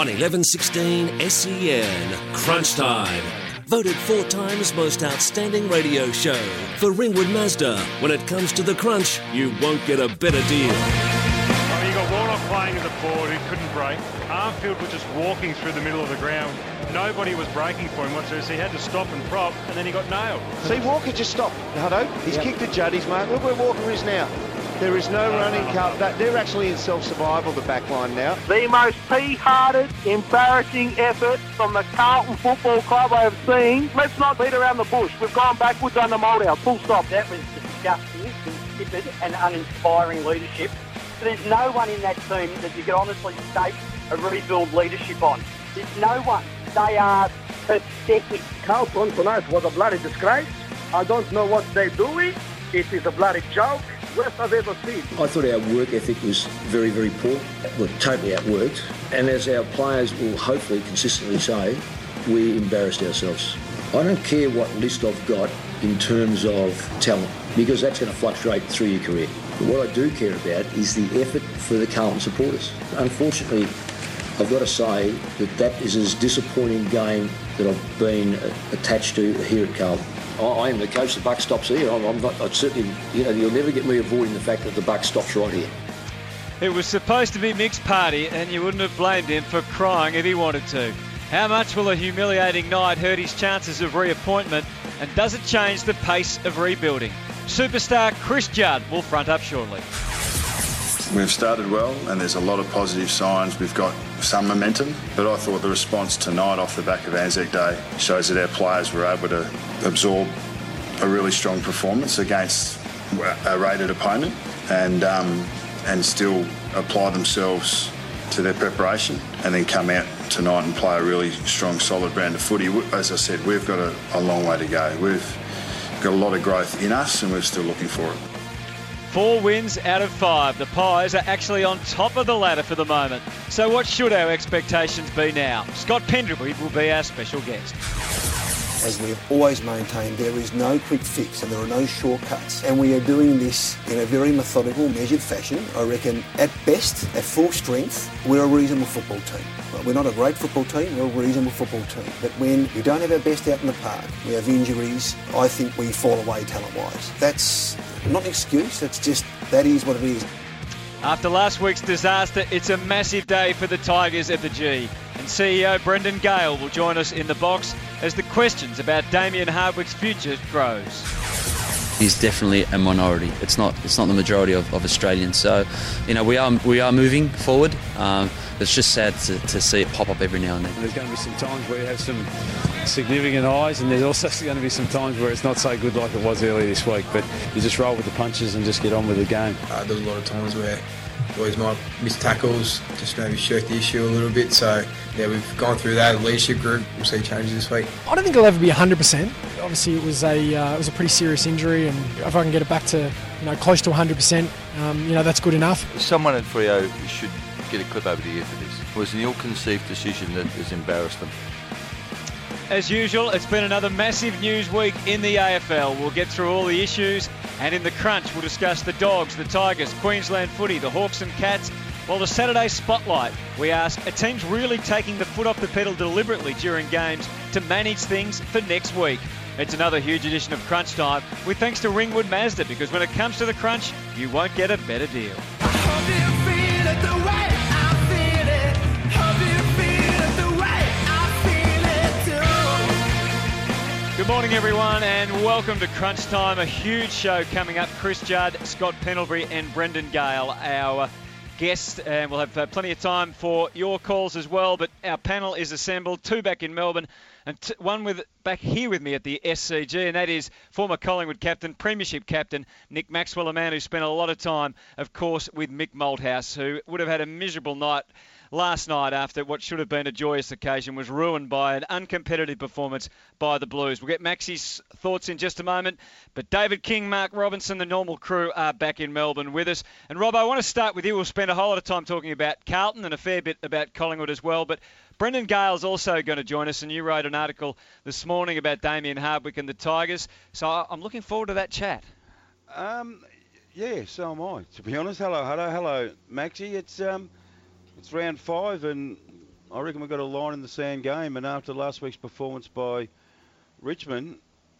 On 1116 SEN, Crunch Time. Voted 4 times most outstanding radio show. For Ringwood Mazda, when it comes to the crunch, you won't get a better deal. Oh, you got Warnock playing as a forward who couldn't break. Armfield was just walking through the middle of the ground. Nobody was breaking for him whatsoever, so he had to stop and prop, and then he got nailed. See, Walker just stopped, Hutto. He's kicked at Judd, he's marked. Look where Walker is now. There is no running cut. They're actually in self-survival, the back line now. The most pea-hearted, embarrassing effort from the Carlton Football Club I have seen. Let's not beat around the bush. We've gone backwards under Moldau. Full stop. That was disgusting, insipid and uninspiring leadership. There's no one in that team that you can honestly stake a rebuild leadership on. There's no one. They are pathetic. Carlton tonight was a bloody disgrace. I don't know what they're doing. It is a bloody joke. Worst I've ever seen. I thought our work ethic was very, very poor. We're totally outworked. And as our players will hopefully consistently say, we embarrassed ourselves. I don't care what list I've got in terms of talent, because that's going to fluctuate through your career. But what I do care about is the effort for the Carlton supporters. Unfortunately, I've got to say that is as disappointing game that I've been attached to here at Carlton. I am the coach. The buck stops here. I'd certainly, you'll never get me avoiding the fact that the buck stops right here. It was supposed to be mixed party, and you wouldn't have blamed him for crying if he wanted to. How much will a humiliating night hurt his chances of reappointment, and does it change the pace of rebuilding? Superstar Chris Judd will front up shortly. We've started well, and there's a lot of positive signs. We've got some momentum, but I thought the response tonight off the back of Anzac Day shows that our players were able to absorb a really strong performance against a rated opponent and still apply themselves to their preparation and then come out tonight and play a really strong, solid brand of footy. As I said, we've got a long way to go. We've got a lot of growth in us, and we're still looking for it. 4 wins out of 5. The Pies are actually on top of the ladder for the moment. So what should our expectations be now? Scott Pendlebury will be our special guest. As we've always maintained, there is no quick fix and there are no shortcuts. And we are doing this in a very methodical, measured fashion. I reckon at best, at full strength, we're a reasonable football team. We're not a great football team, we're a reasonable football team. But when we don't have our best out in the park, we have injuries, I think we fall away talent-wise. That's not an excuse, that is what it is. After last week's disaster, it's a massive day for the Tigers at the G. And CEO Brendan Gale will join us in the box as the questions about Damien Hardwick's future grows. He's definitely a minority. It's not the majority of Australians. So, we are moving forward. It's just sad to see it pop up every now and then. There's going to be some times where you have some significant highs, and there's also going to be some times where it's not so good like it was earlier this week. But you just roll with the punches and just get on with the game. There's a lot of times where boys might miss tackles, just maybe shirk the issue a little bit. So, yeah, we've gone through that. The leadership group, we'll see changes this week. I don't think it'll ever be 100%. Obviously, it was a pretty serious injury, and if I can get it back to close to 100%, that's good enough. Someone at Freo should get a clip over the ear for this. It was an ill-conceived decision that has embarrassed them. As usual, it's been another massive news week in the AFL. We'll get through all the issues, and in the crunch we'll discuss the Dogs, the Tigers, Queensland footy, the Hawks and Cats. While the Saturday Spotlight, we ask, are teams really taking the foot off the pedal deliberately during games to manage things for next week? It's another huge edition of Crunch Time with thanks to Ringwood Mazda, because when it comes to the crunch, you won't get a better deal. Good morning, everyone, and welcome to Crunch Time. A huge show coming up. Chris Judd, Scott Pendlebury and Brendan Gale, our guests, and we'll have plenty of time for your calls as well. But our panel is assembled, 2 back in Melbourne and one back here with me at the SCG, and that is former Collingwood captain, premiership captain Nick Maxwell, a man who spent a lot of time, of course, with Mick Malthouse, who would have had a miserable night last night after what should have been a joyous occasion was ruined by an uncompetitive performance by the Blues. We'll get Maxie's thoughts in just a moment, but David King, Mark Robinson, the normal crew are back in Melbourne with us. And Rob, I want to start with you. We'll spend a whole lot of time talking about Carlton and a fair bit about Collingwood as well, but Brendan Gale's also going to join us, and you wrote an article this morning about Damien Hardwick and the Tigers, so I'm looking forward to that chat. Yeah, so am I, to be honest. Hello, Maxie. It's round 5, and I reckon we've got a line in the sand game, and after last week's performance by Richmond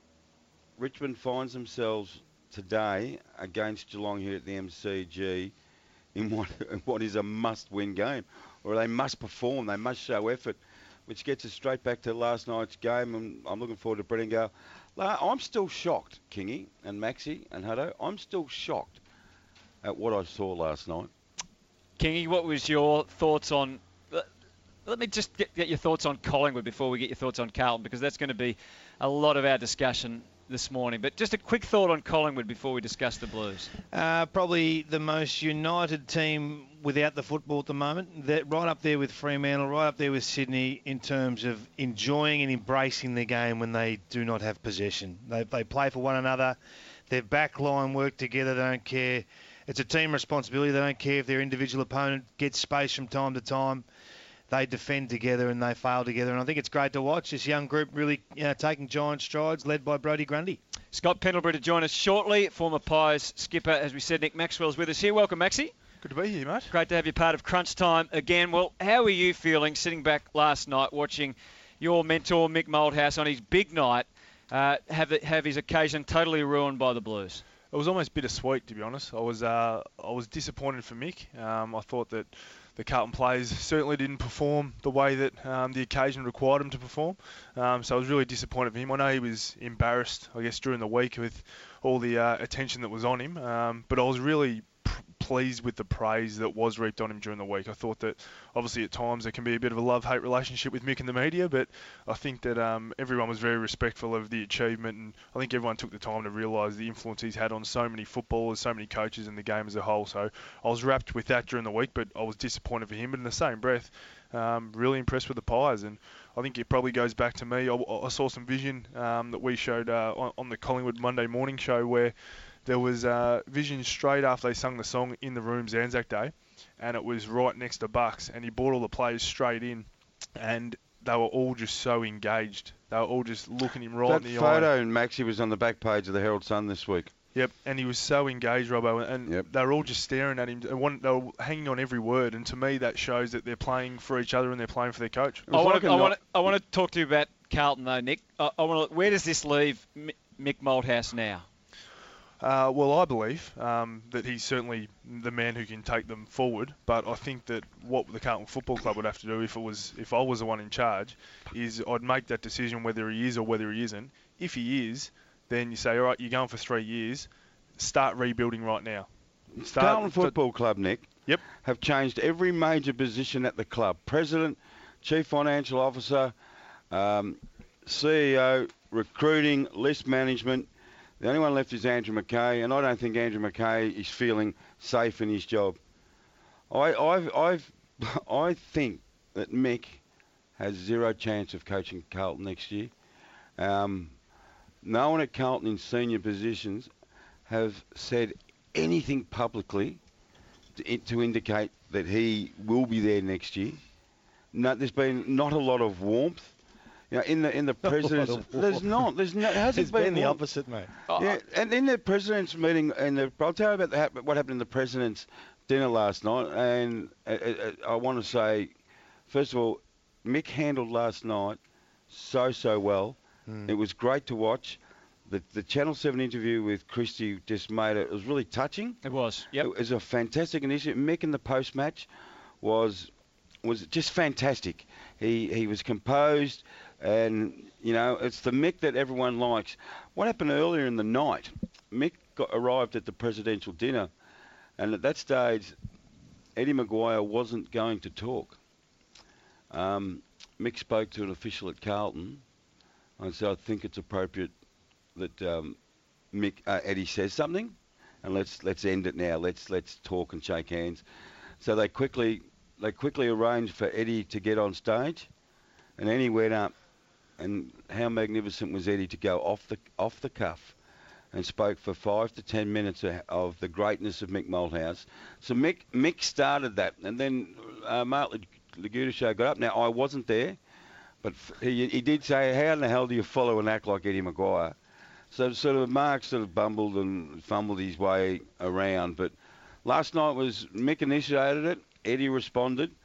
finds themselves today against Geelong here at the MCG in what is a must-win game, or they must perform, they must show effort, which gets us straight back to last night's game, and I'm looking forward to Brendan Gale. I'm still shocked, Kingy and Maxie and Hutto. I'm still shocked at what I saw last night. Kingy, what was your thoughts on... Let me just get your thoughts on Collingwood before we get your thoughts on Carlton, because that's going to be a lot of our discussion this morning. But just a quick thought on Collingwood before we discuss the Blues. Probably the most united team without the football at the moment. They're right up there with Fremantle, right up there with Sydney in terms of enjoying and embracing the game when they do not have possession. They play for one another. Their back line work together. They don't care. It's a team responsibility. They don't care if their individual opponent gets space from time to time. They defend together and they fail together. And I think it's great to watch this young group really taking giant strides, led by Brodie Grundy. Scott Pendlebury to join us shortly. Former Pies skipper, as we said, Nick Maxwell's with us here. Welcome, Maxie. Good to be here, mate. Great to have you part of Crunch Time again. Well, how were you feeling sitting back last night watching your mentor, Mick Malthouse, on his big night, have his occasion totally ruined by the Blues? It was almost bittersweet, to be honest. I was disappointed for Mick. I thought that the Carlton players certainly didn't perform the way that the occasion required them to perform. So I was really disappointed for him. I know he was embarrassed, I guess, during the week with all the attention that was on him. But I was really pleased with the praise that was reaped on him during the week. I thought that obviously at times there can be a bit of a love-hate relationship with Mick and the media, but I think that everyone was very respectful of the achievement, and I think everyone took the time to realise the influence he's had on so many footballers, so many coaches in the game as a whole. So I was wrapped with that during the week, but I was disappointed for him. But in the same breath, really impressed with the Pies, and I think it probably goes back to me. I saw some vision that we showed on the Collingwood Monday morning show where there was vision straight after they sung the song in the rooms Anzac Day, and it was right next to Bucks, and he brought all the players straight in, and they were all just so engaged. They were all just looking him right in the eye. That photo, Maxie, was on the back page of the Herald Sun this week. Yep, and he was so engaged, Robbo, and they were all just staring at him. They were hanging on every word, and to me that shows that they're playing for each other and they're playing for their coach. I want to talk to you about Carlton, though, Nick. Where does this leave Mick Malthouse now? Well, I believe that he's certainly the man who can take them forward. But I think that what the Carlton Football Club would have to do if I was the one in charge is I'd make that decision whether he is or whether he isn't. If he is, then you say, all right, you're going for 3 years. Start rebuilding right now. Carlton Football Club, Nick, have changed every major position at the club. President, Chief Financial Officer, CEO, recruiting, list management. The only one left is Andrew McKay, and I don't think Andrew McKay is feeling safe in his job. I think that Mick has zero chance of coaching Carlton next year. No one at Carlton in senior positions have said anything publicly to indicate that he will be there next year. No, there's been not a lot of warmth. You know, in the president's, there's been the opposite, mate. Yeah, and in the president's meeting, I'll tell you about what happened in the president's dinner last night. And I want to say, first of all, Mick handled last night so well. It was great to watch. The Channel 7 interview with Christie just made it. It was really touching. It was. Yep. It was a fantastic initiative. Mick in the post match was just fantastic. He was composed. And, you know, it's the Mick that everyone likes. What happened earlier in the night, Mick arrived at the presidential dinner, and at that stage, Eddie Maguire wasn't going to talk. Mick spoke to an official at Carlton, and so I think it's appropriate that Eddie says something, and let's end it now. Let's talk and shake hands. So they quickly arranged for Eddie to get on stage, and then he went up. And how magnificent was Eddie to go off the cuff and spoke for 5 to 10 minutes of the greatness of Mick Malthouse. So Mick started that, and then Mark Lagudisho got up. Now, I wasn't there, but he did say, how in the hell do you follow and act like Eddie Maguire? So Mark sort of bumbled and fumbled his way around. But last night was Mick initiated it, Eddie responded,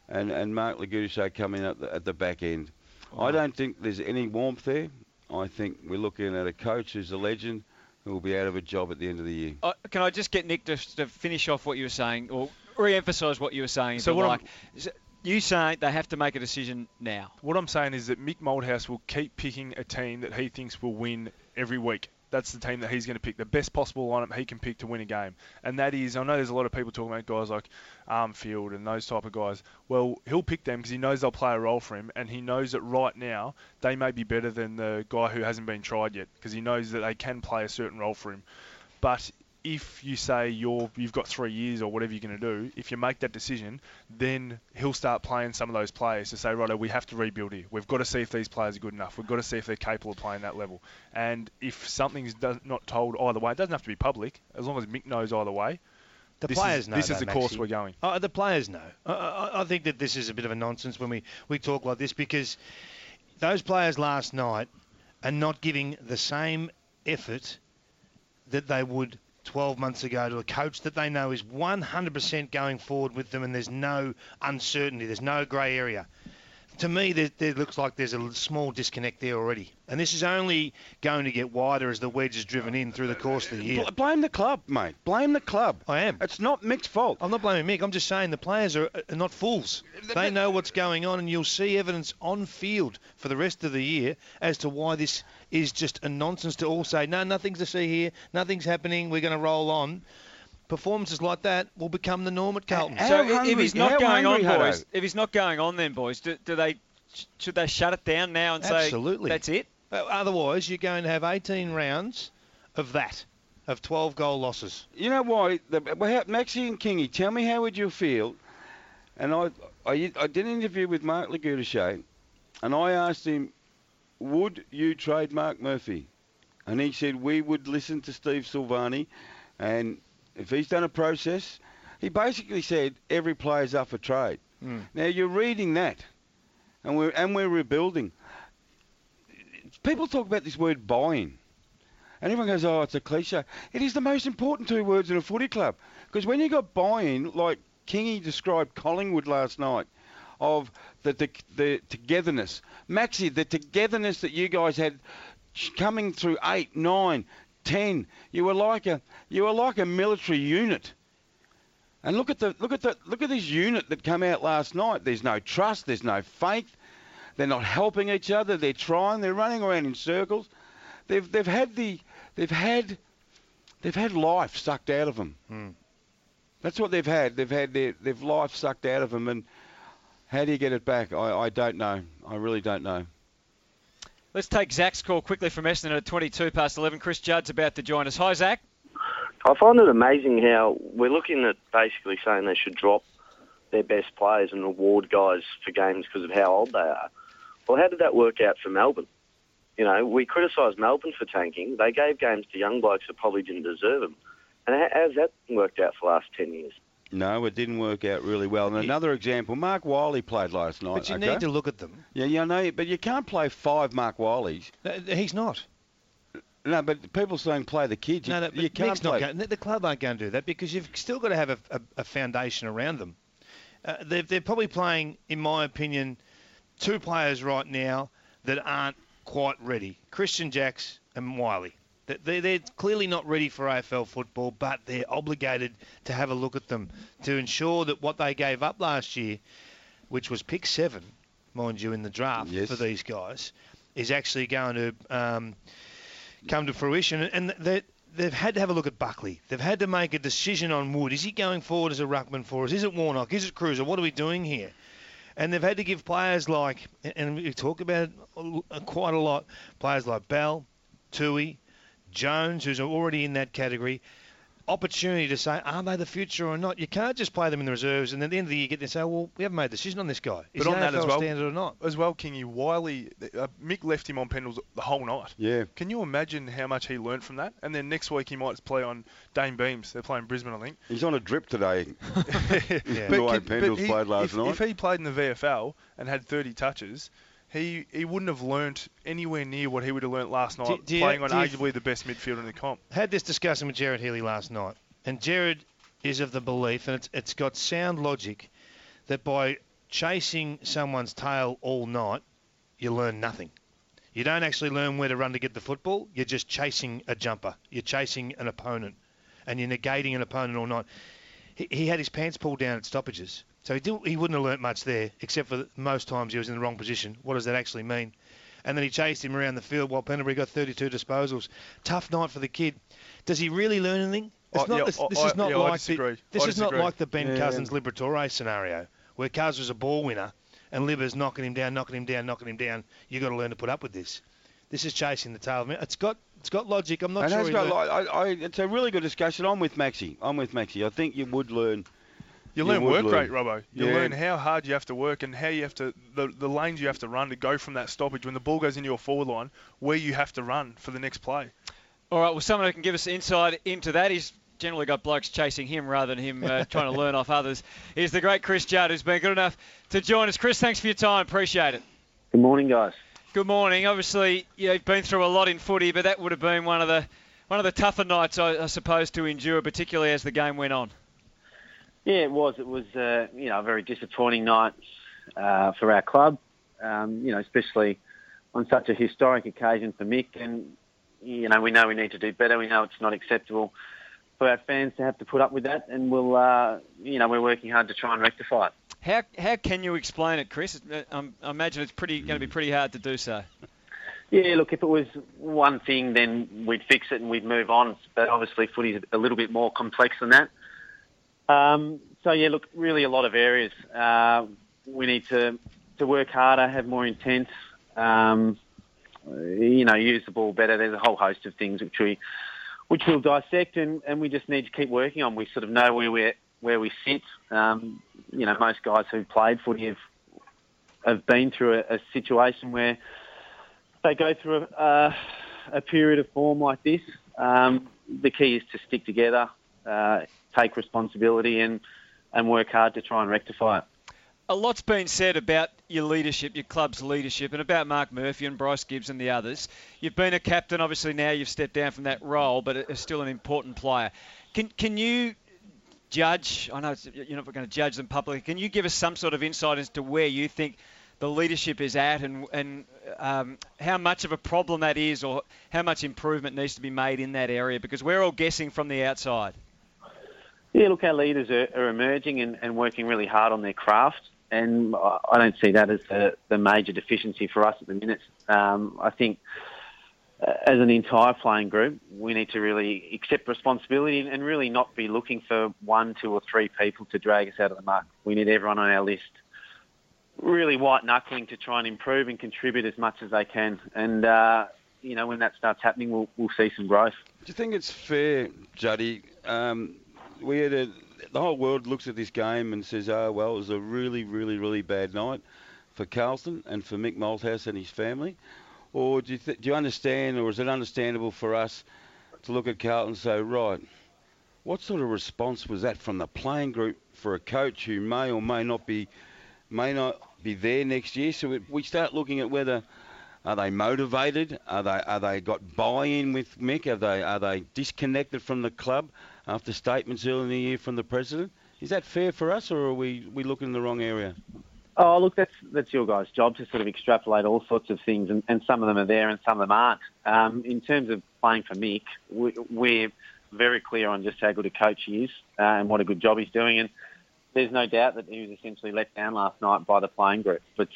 and Mark Lagudice coming up at the back end. I don't think there's any warmth there. I think we're looking at a coach who's a legend who will be out of a job at the end of the year. Can I just get Nick to finish off what you were saying, or re-emphasise what you were saying? So you say they have to make a decision now. What I'm saying is that Mick Malthouse will keep picking a team that he thinks will win every week. That's the team that he's going to pick, the best possible lineup he can pick to win a game. And that is, I know there's a lot of people talking about guys like Armfield and those type of guys. Well, he'll pick them because he knows they'll play a role for him, and he knows that right now they may be better than the guy who hasn't been tried yet because he knows that they can play a certain role for him. But if you say you've got 3 years or whatever you're going to do, if you make that decision, then he'll start playing some of those players to say, righto, we have to rebuild here. We've got to see if these players are good enough. We've got to see if they're capable of playing that level. And if something's not told either way, it doesn't have to be public, as long as Mick knows either way. The players know. This is the course we're going. The players know. I think that this is a bit of a nonsense when we talk like this, because those players last night are not giving the same effort that they would 12 months ago to a coach that they know is 100% going forward with them, and there's no uncertainty, there's no grey area. To me, there looks like there's a small disconnect there already. And this is only going to get wider as the wedge is driven in through the course of the year. Blame the club, mate. Blame the club. I am. It's not Mick's fault. I'm not blaming Mick. I'm just saying the players are not fools. They know what's going on, and you'll see evidence on field for the rest of the year as to why this is just a nonsense to all say, no, nothing's to see here, nothing's happening, we're going to roll on. Performances like that will become the norm at Carlton. If he's not going on, boys, if he's not going on, then boys, should they shut it down now and say that's it? Otherwise, you're going to have 18 rounds of 12 goal losses. You know why? Maxie and Kingy, tell me how would you feel? And I did an interview with Mark Lagudice, and I asked him, would you trade Mark Murphy? And he said we would listen to Steve Silvani, and if he's done a process, he basically said every player's up for trade. Now you're reading that, and we're rebuilding. People talk about this word buying, and everyone goes, "Oh, it's a cliche." It is the most important 2 words in a footy club, because when you got buying, like Kingy described Collingwood last night, of the togetherness, Maxie, the togetherness that you guys had coming through 8, 9. 10. You were like a military unit. And look at this unit that came out last night. There's no trust. There's no faith. They're not helping each other. They're trying. They're running around in circles. They've had life sucked out of them. That's what they've had. They've had their life sucked out of them. And how do you get it back? I don't know. I really don't know. Let's take Zach's call quickly from Essendon at 22 past 11. Chris Judd's about to join us. Hi, Zach. I find it amazing how we're looking at basically saying they should drop their best players and reward guys for games because of how old they are. Well, how did that work out for Melbourne? You know, we criticised Melbourne for tanking. They gave games to young blokes that probably didn't deserve them. And how's that worked out for the last 10 years? No, it didn't work out really well. And another example, Mark Wiley played last night. But you need to look at them. Yeah, I know, but you can't play 5 Mark Wileys. He's not. No, but people saying play the kids. You can't play. The club aren't going to do that because you've still got to have a foundation around them. They're probably playing, in my opinion, 2 players right now that aren't quite ready. Christian Jacks and Wiley. They're clearly not ready for AFL football, but they're obligated to have a look at them to ensure that what they gave up last year, which was pick 7, mind you, in the draft for these guys, is actually going to come to fruition. And they've had to have a look at Buckley. They've had to make a decision on Wood. Is he going forward as a ruckman for us? Is it Warnock? Is it Cruiser? What are we doing here? And they've had to give players like, and we talk about it quite a lot, players like Bell, Tui, Jones, who's already in that category, opportunity to say, are they the future or not? You can't just play them in the reserves and at the end of the year get there and say, well, we haven't made a decision on this guy. Is he AFL standard or not? As well, Kingy, Wiley, Mick left him on penalties the whole night. Yeah. Can you imagine how much he learnt from that? And then next week he might play on Dane Beams. They're playing Brisbane, I think. He's on a drip today. The way Pendles played last night. If he played in the VFL and had 30 touches, he wouldn't have learnt anywhere near what he would have learnt last night, playing on arguably the best midfielder in the comp. Had this discussion with Jared Healy last night, and Jared is of the belief, and it's got sound logic, that by chasing someone's tail all night, you learn nothing. You don't actually learn where to run to get the football. You're just chasing a jumper. You're chasing an opponent, and you're negating an opponent all night. He had his pants pulled down at stoppages, so he wouldn't have learnt much there, except for most times he was in the wrong position. What does that actually mean? And then he chased him around the field while Pendlebury got 32 disposals. Tough night for the kid. Does he really learn anything? This is not like the Ben Cousins Liberatore scenario, where Cuz was a ball winner and Libba's knocking him down. You've got to learn to put up with this. This is chasing the tail. It's got logic. I'm not sure. It's a really good discussion. I'm with Maxie. I think you would learn. You learn work rate, Robbo. You learn how hard you have to work and how you have to the lanes you have to run to go from that stoppage when the ball goes into your forward line, where you have to run for the next play. All right, well, someone who can give us insight into that, he's generally got blokes chasing him rather than him trying to learn off others, is the great Chris Judd, who's been good enough to join us. Chris, thanks for your time. Appreciate it. Good morning, guys. Good morning. Obviously, you've been through a lot in footy, but that would have been one of the tougher nights, I suppose, to endure, particularly as the game went on. Yeah, it was. It was a very disappointing night for our club, especially on such a historic occasion for Mick. And, we know we need to do better. We know it's not acceptable for our fans to have to put up with that. And we're working hard to try and rectify it. How can you explain it, Chris? I imagine it's going to be pretty hard to do so. Yeah, look, if it was one thing, then we'd fix it and we'd move on. But obviously footy's a little bit more complex than that. Really a lot of areas. We need to work harder, have more intent, use the ball better. There's a whole host of things which we'll dissect and we just need to keep working on. We sort of know where we sit. Most guys who've played footy have been through a situation where they go through a period of form like this. The key is to stick together, take responsibility and work hard to try and rectify it. A lot's been said about your leadership, your club's leadership, and about Mark Murphy and Bryce Gibbs and the others. You've been a captain, obviously now you've stepped down from that role, but are still an important player. Can you judge, I know you're not going to judge them publicly, can you give us some sort of insight as to where you think the leadership is at and how much of a problem that is or how much improvement needs to be made in that area? Because we're all guessing from the outside. Yeah, look, our leaders are emerging and working really hard on their craft, and I don't see that as the major deficiency for us at the minute. I think as an entire playing group, we need to really accept responsibility and really not be looking for 1, 2 or 3 people to drag us out of the muck. We need everyone on our list really white-knuckling to try and improve and contribute as much as they can. And, when that starts happening, we'll see some growth. Do you think it's fair, Juddy? The whole world looks at this game and says, it was a really, really, really bad night for Carlton and for Mick Malthouse and his family. Or do you understand, or is it understandable for us to look at Carlton and say, right, what sort of response was that from the playing group for a coach who may or may not be there next year? So we start looking at whether are they motivated? Are they got buy-in with Mick? Are they disconnected from the club after statements early in the year from the president? Is that fair for us, or are we looking in the wrong area? Oh, look, that's your guys' job to sort of extrapolate all sorts of things, and some of them are there and some of them aren't. In terms of playing for Mick, we're very clear on just how good a coach he is and what a good job he's doing, and there's no doubt that he was essentially let down last night by the playing group. But,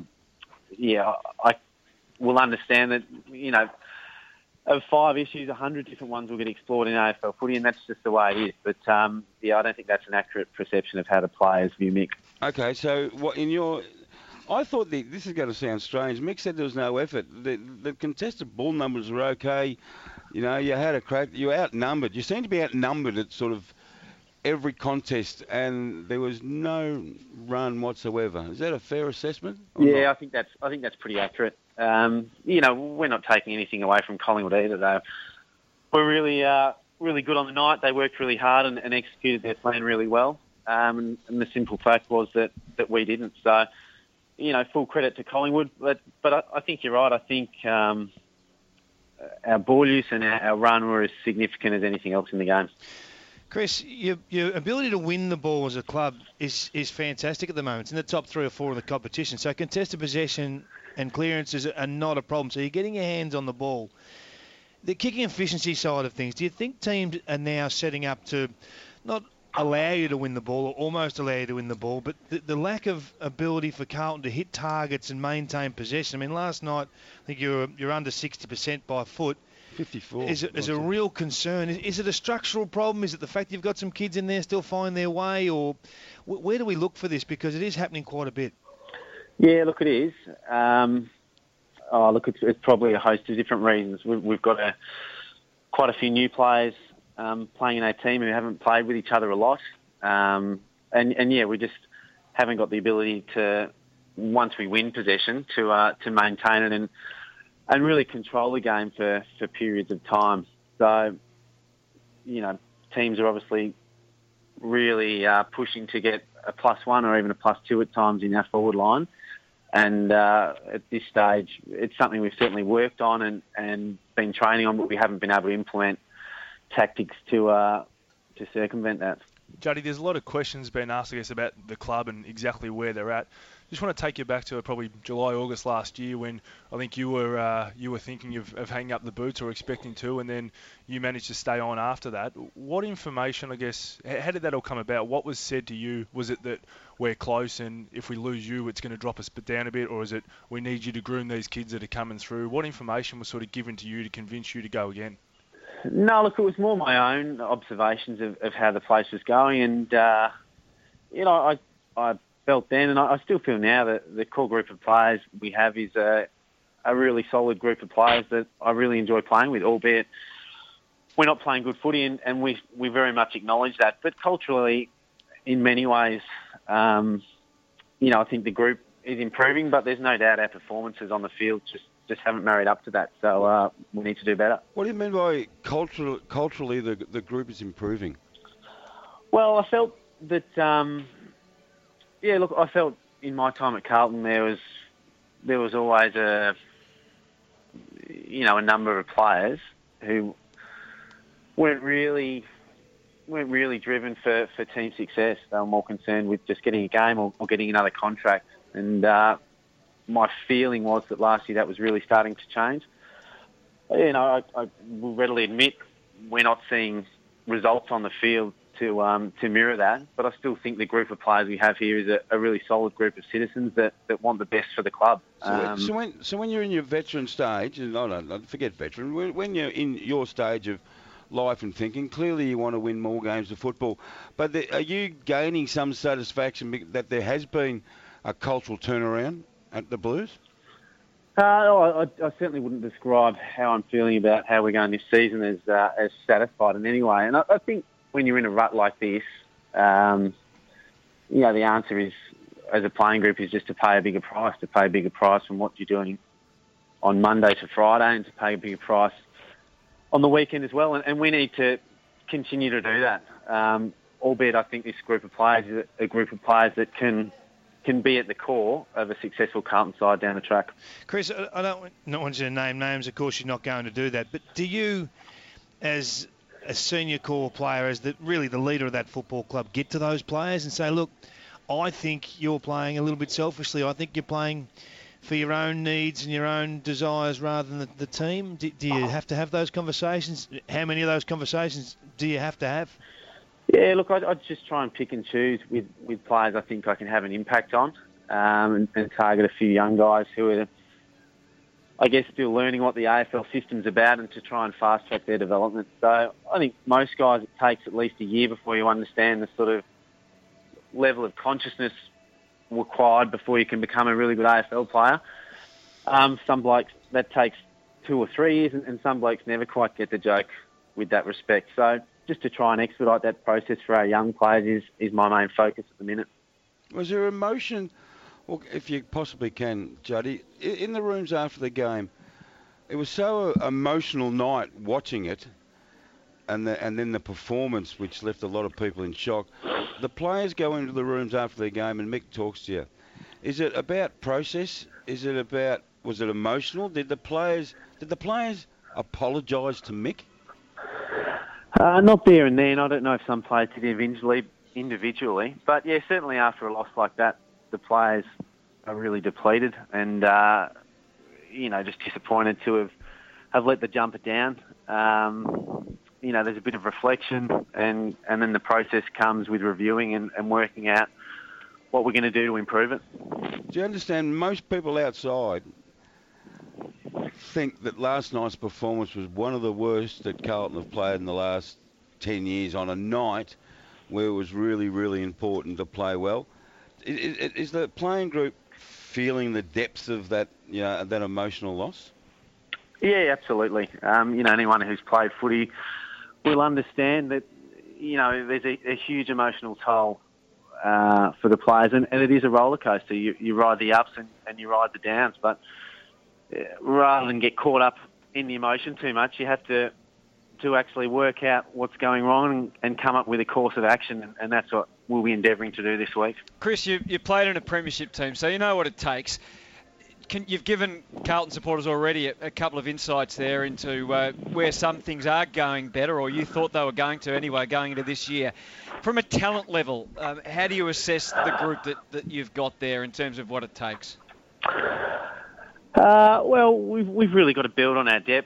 I will understand that, of 5 issues, 100 different ones will get explored in AFL footy, and that's just the way it is. But, I don't think that's an accurate perception of how the players view Mick. Okay, so I thought this is going to sound strange. Mick said there was no effort. The contested ball numbers were okay. You had a crack. You were outnumbered. You seem to be outnumbered at sort of every contest, and there was no run whatsoever. Is that a fair assessment? Yeah, I think that's pretty accurate. We're not taking anything away from Collingwood either, though. We're really good on the night. They worked really hard and executed their plan really well. And the simple fact was that we didn't. So, full credit to Collingwood. But I think you're right. I think our ball use and our run were as significant as anything else in the game. Chris, your ability to win the ball as a club is fantastic at the moment. It's in the top 3 or 4 of the competition. So contested possession and clearances are not a problem. So you're getting your hands on the ball. The kicking efficiency side of things, do you think teams are now setting up to not allow you to win the ball or almost allow you to win the ball, but the lack of ability for Carlton to hit targets and maintain possession? I mean, last night, I think you're under 60% by foot. 54. Is a real concern. Is it a structural problem? Is it the fact you've got some kids in there still find their way? Or where do we look for this? Because it is happening quite a bit. Yeah, look, it is. It's probably a host of different reasons. We've got quite a few new players playing in our team who haven't played with each other a lot. And we just haven't got the ability to, once we win possession, to maintain it and really control the game for periods of time. So, teams are obviously really pushing to get a +1 or even a +2 at times in our forward line. And at this stage, it's something we've certainly worked on and been training on, but we haven't been able to implement tactics to circumvent that. Juddy, there's a lot of questions being asked, I guess, about the club and exactly where they're at. Just want to take you back to probably July, August last year when I think you were thinking of hanging up the boots or expecting to, and then you managed to stay on after that. What information, I guess, how did that all come about? What was said to you? Was it that we're close and if we lose you, it's going to drop us down a bit, or is it we need you to groom these kids that are coming through? What information was sort of given to you to convince you to go again? No, look, it was more my own observations of how the place was going, and I felt then, and I still feel now, that the core group of players we have is a really solid group of players that I really enjoy playing with, albeit we're not playing good footy, and we very much acknowledge that. But culturally, in many ways, I think the group is improving, but there's no doubt our performances on the field just haven't married up to that. So we need to do better. What do you mean by culturally the group is improving? Well, I felt that... I felt in my time at Carlton there was always a number of players who weren't really driven for team success. They were more concerned with just getting a game or getting another contract. And my feeling was that last year that was really starting to change. I will readily admit we're not seeing results on the field to mirror that, but I still think the group of players we have here is a really solid group of citizens that want the best for the club. So when you're in your veteran stage, and I don't forget veteran, when you're in your stage of life and thinking, clearly you want to win more games of football, but are you gaining some satisfaction that there has been a cultural turnaround at the Blues? I certainly wouldn't describe how I'm feeling about how we're going this season as satisfied in any way, and I think when you're in a rut like this, the answer is, as a playing group, is just to pay a bigger price from what you're doing on Monday to Friday, and to pay a bigger price on the weekend as well. And we need to continue to do that. Albeit, I think this group of players is a group of players that can be at the core of a successful Carlton side down the track. Chris, I don't want you to name names. Of course, you're not going to do that. But do you, as a senior core player, as the leader of that football club, get to those players and say, look, I think you're playing a little bit selfishly. I think you're playing for your own needs and your own desires rather than the team. Do you have to have those conversations? How many of those conversations do you have to have? Yeah, look, I just try and pick and choose with players I think I can have an impact on, and target a few young guys who are, I guess, still learning what the AFL system's about, and to try and fast-track their development. So I think most guys, it takes at least a year before you understand the sort of level of consciousness required before you can become a really good AFL player. Some blokes, that takes 2 or 3 years, and some blokes never quite get the joke with that respect. So just to try and expedite that process for our young players is my main focus at the minute. Was there emotion, or if you possibly can, Juddy, in the rooms after the game? It was so emotional night watching it, and then the performance, which left a lot of people in shock. The players go into the rooms after the game, and Mick talks to you. Is it about process? Was it emotional? Did the players apologise to Mick? Not there and then. I don't know if some players did individually. But, yeah, certainly after a loss like that, the players are really depleted and, just disappointed to have let the jumper down. There's a bit of reflection and then the process comes with reviewing and working out what we're going to do to improve it. Do you understand, most people outside think that last night's performance was one of the worst that Carlton have played in the last 10 years on a night where it was really, really important to play well. Is the playing group feeling the depths of that, that emotional loss? Yeah, absolutely. Anyone who's played footy will understand that, there's a huge emotional toll for the players, and it is a roller coaster. You ride the ups and you ride the downs, but rather than get caught up in the emotion too much, you have to actually work out what's going wrong and come up with a course of action, and that's what we'll be endeavouring to do this week. Chris, you played in a premiership team, so you know what it takes. You've given Carlton supporters already a couple of insights there into where some things are going better, or you thought they were going to anyway, going into this year. From a talent level, how do you assess the group that you've got there in terms of what it takes? Well, we've really got to build on our depth.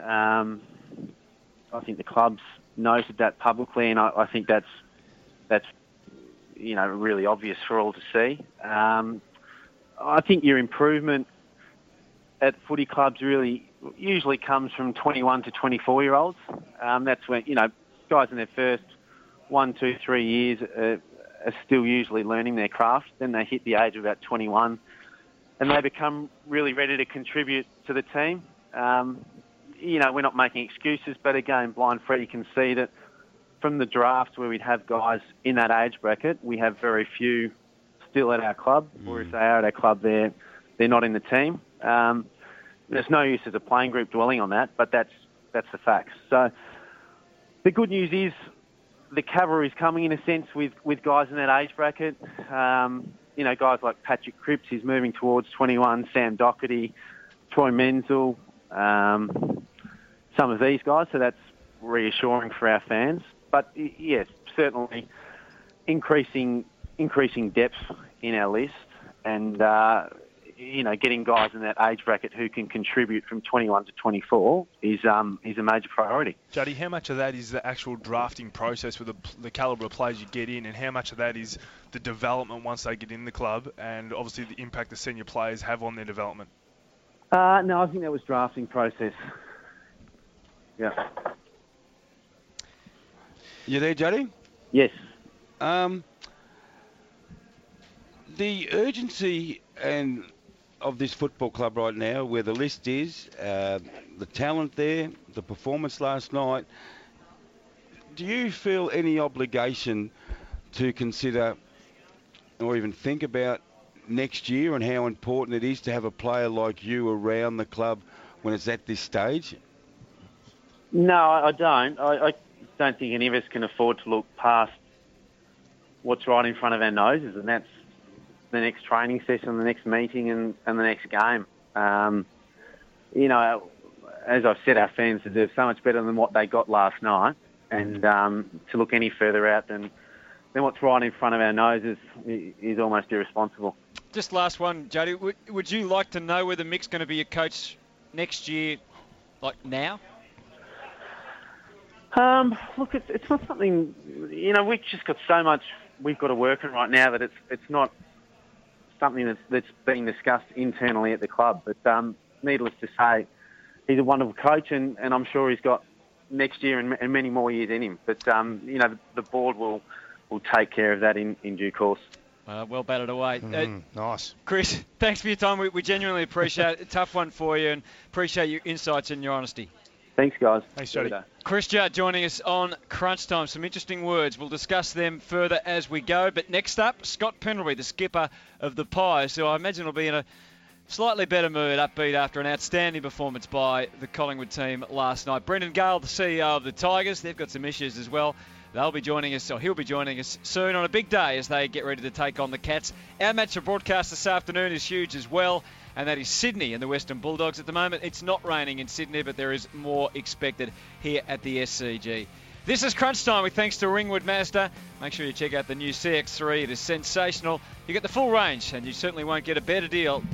I think the club's noted that publicly, and I think that's really obvious for all to see. I think your improvement at footy clubs usually comes from 21 to 24-year-olds. That's when, guys in their first 1, 2, 3 years are still usually learning their craft. Then they hit the age of about 21 and they become really ready to contribute to the team. We're not making excuses, but again, Blind Freddie can see that from the drafts where we'd have guys in that age bracket, we have very few still at our club, or if they are at our club, they're not in the team. There's no use as a playing group dwelling on that, but that's the facts. So the good news is the cavalry's coming in a sense with guys in that age bracket. Guys like Patrick Cripps, he's moving towards 21, Sam Doherty, Troy Menzel, some of these guys, so that's reassuring for our fans. But yes, certainly increasing depth in our list and, getting guys in that age bracket who can contribute from 21 to 24 is a major priority. Juddy, how much of that is the actual drafting process with the calibre of players you get in, and how much of that is the development once they get in the club and obviously the impact the senior players have on their development? No, I think that was drafting process. Yeah. You there, Juddy? Yes. The urgency of this football club right now, where the list is, the talent there, the performance last night, do you feel any obligation to consider or even think about next year and how important it is to have a player like you around the club when it's at this stage? No, I don't. I don't think any of us can afford to look past what's right in front of our noses, and that's the next training session, the next meeting and the next game. As I've said, our fans deserve so much better than what they got last night, and to look any further out than what's right in front of our noses is almost irresponsible. Just last one, Jody. Would you like to know whether Mick's going to be your coach next year, like now? Look, it's not something, we've just got so much we've got to work on right now that it's not something that's being discussed internally at the club. But needless to say, he's a wonderful coach, and I'm sure he's got next year and many more years in him. But, the board will take care of that in due course. Well batted away. Nice. Chris, thanks for your time. We genuinely appreciate it. A tough one for you, and appreciate your insights and your honesty. Thanks, guys. Thanks, Jody. Chris Judd joining us on Crunch Time. Some interesting words. We'll discuss them further as we go. But next up, Scott Pendlebury, the skipper of the Pies, who I imagine will be in a slightly better mood, upbeat after an outstanding performance by the Collingwood team last night. Brendan Gale, the CEO of the Tigers, they've got some issues as well. He'll be joining us soon on a big day as they get ready to take on the Cats. Our match of broadcast this afternoon is huge as well, and that is Sydney and the Western Bulldogs. At the moment, it's not raining in Sydney, but there is more expected here at the SCG. This is Crunch Time with thanks to Ringwood Mazda. Make sure you check out the new CX-3. It is sensational. You get the full range, and you certainly won't get a better deal.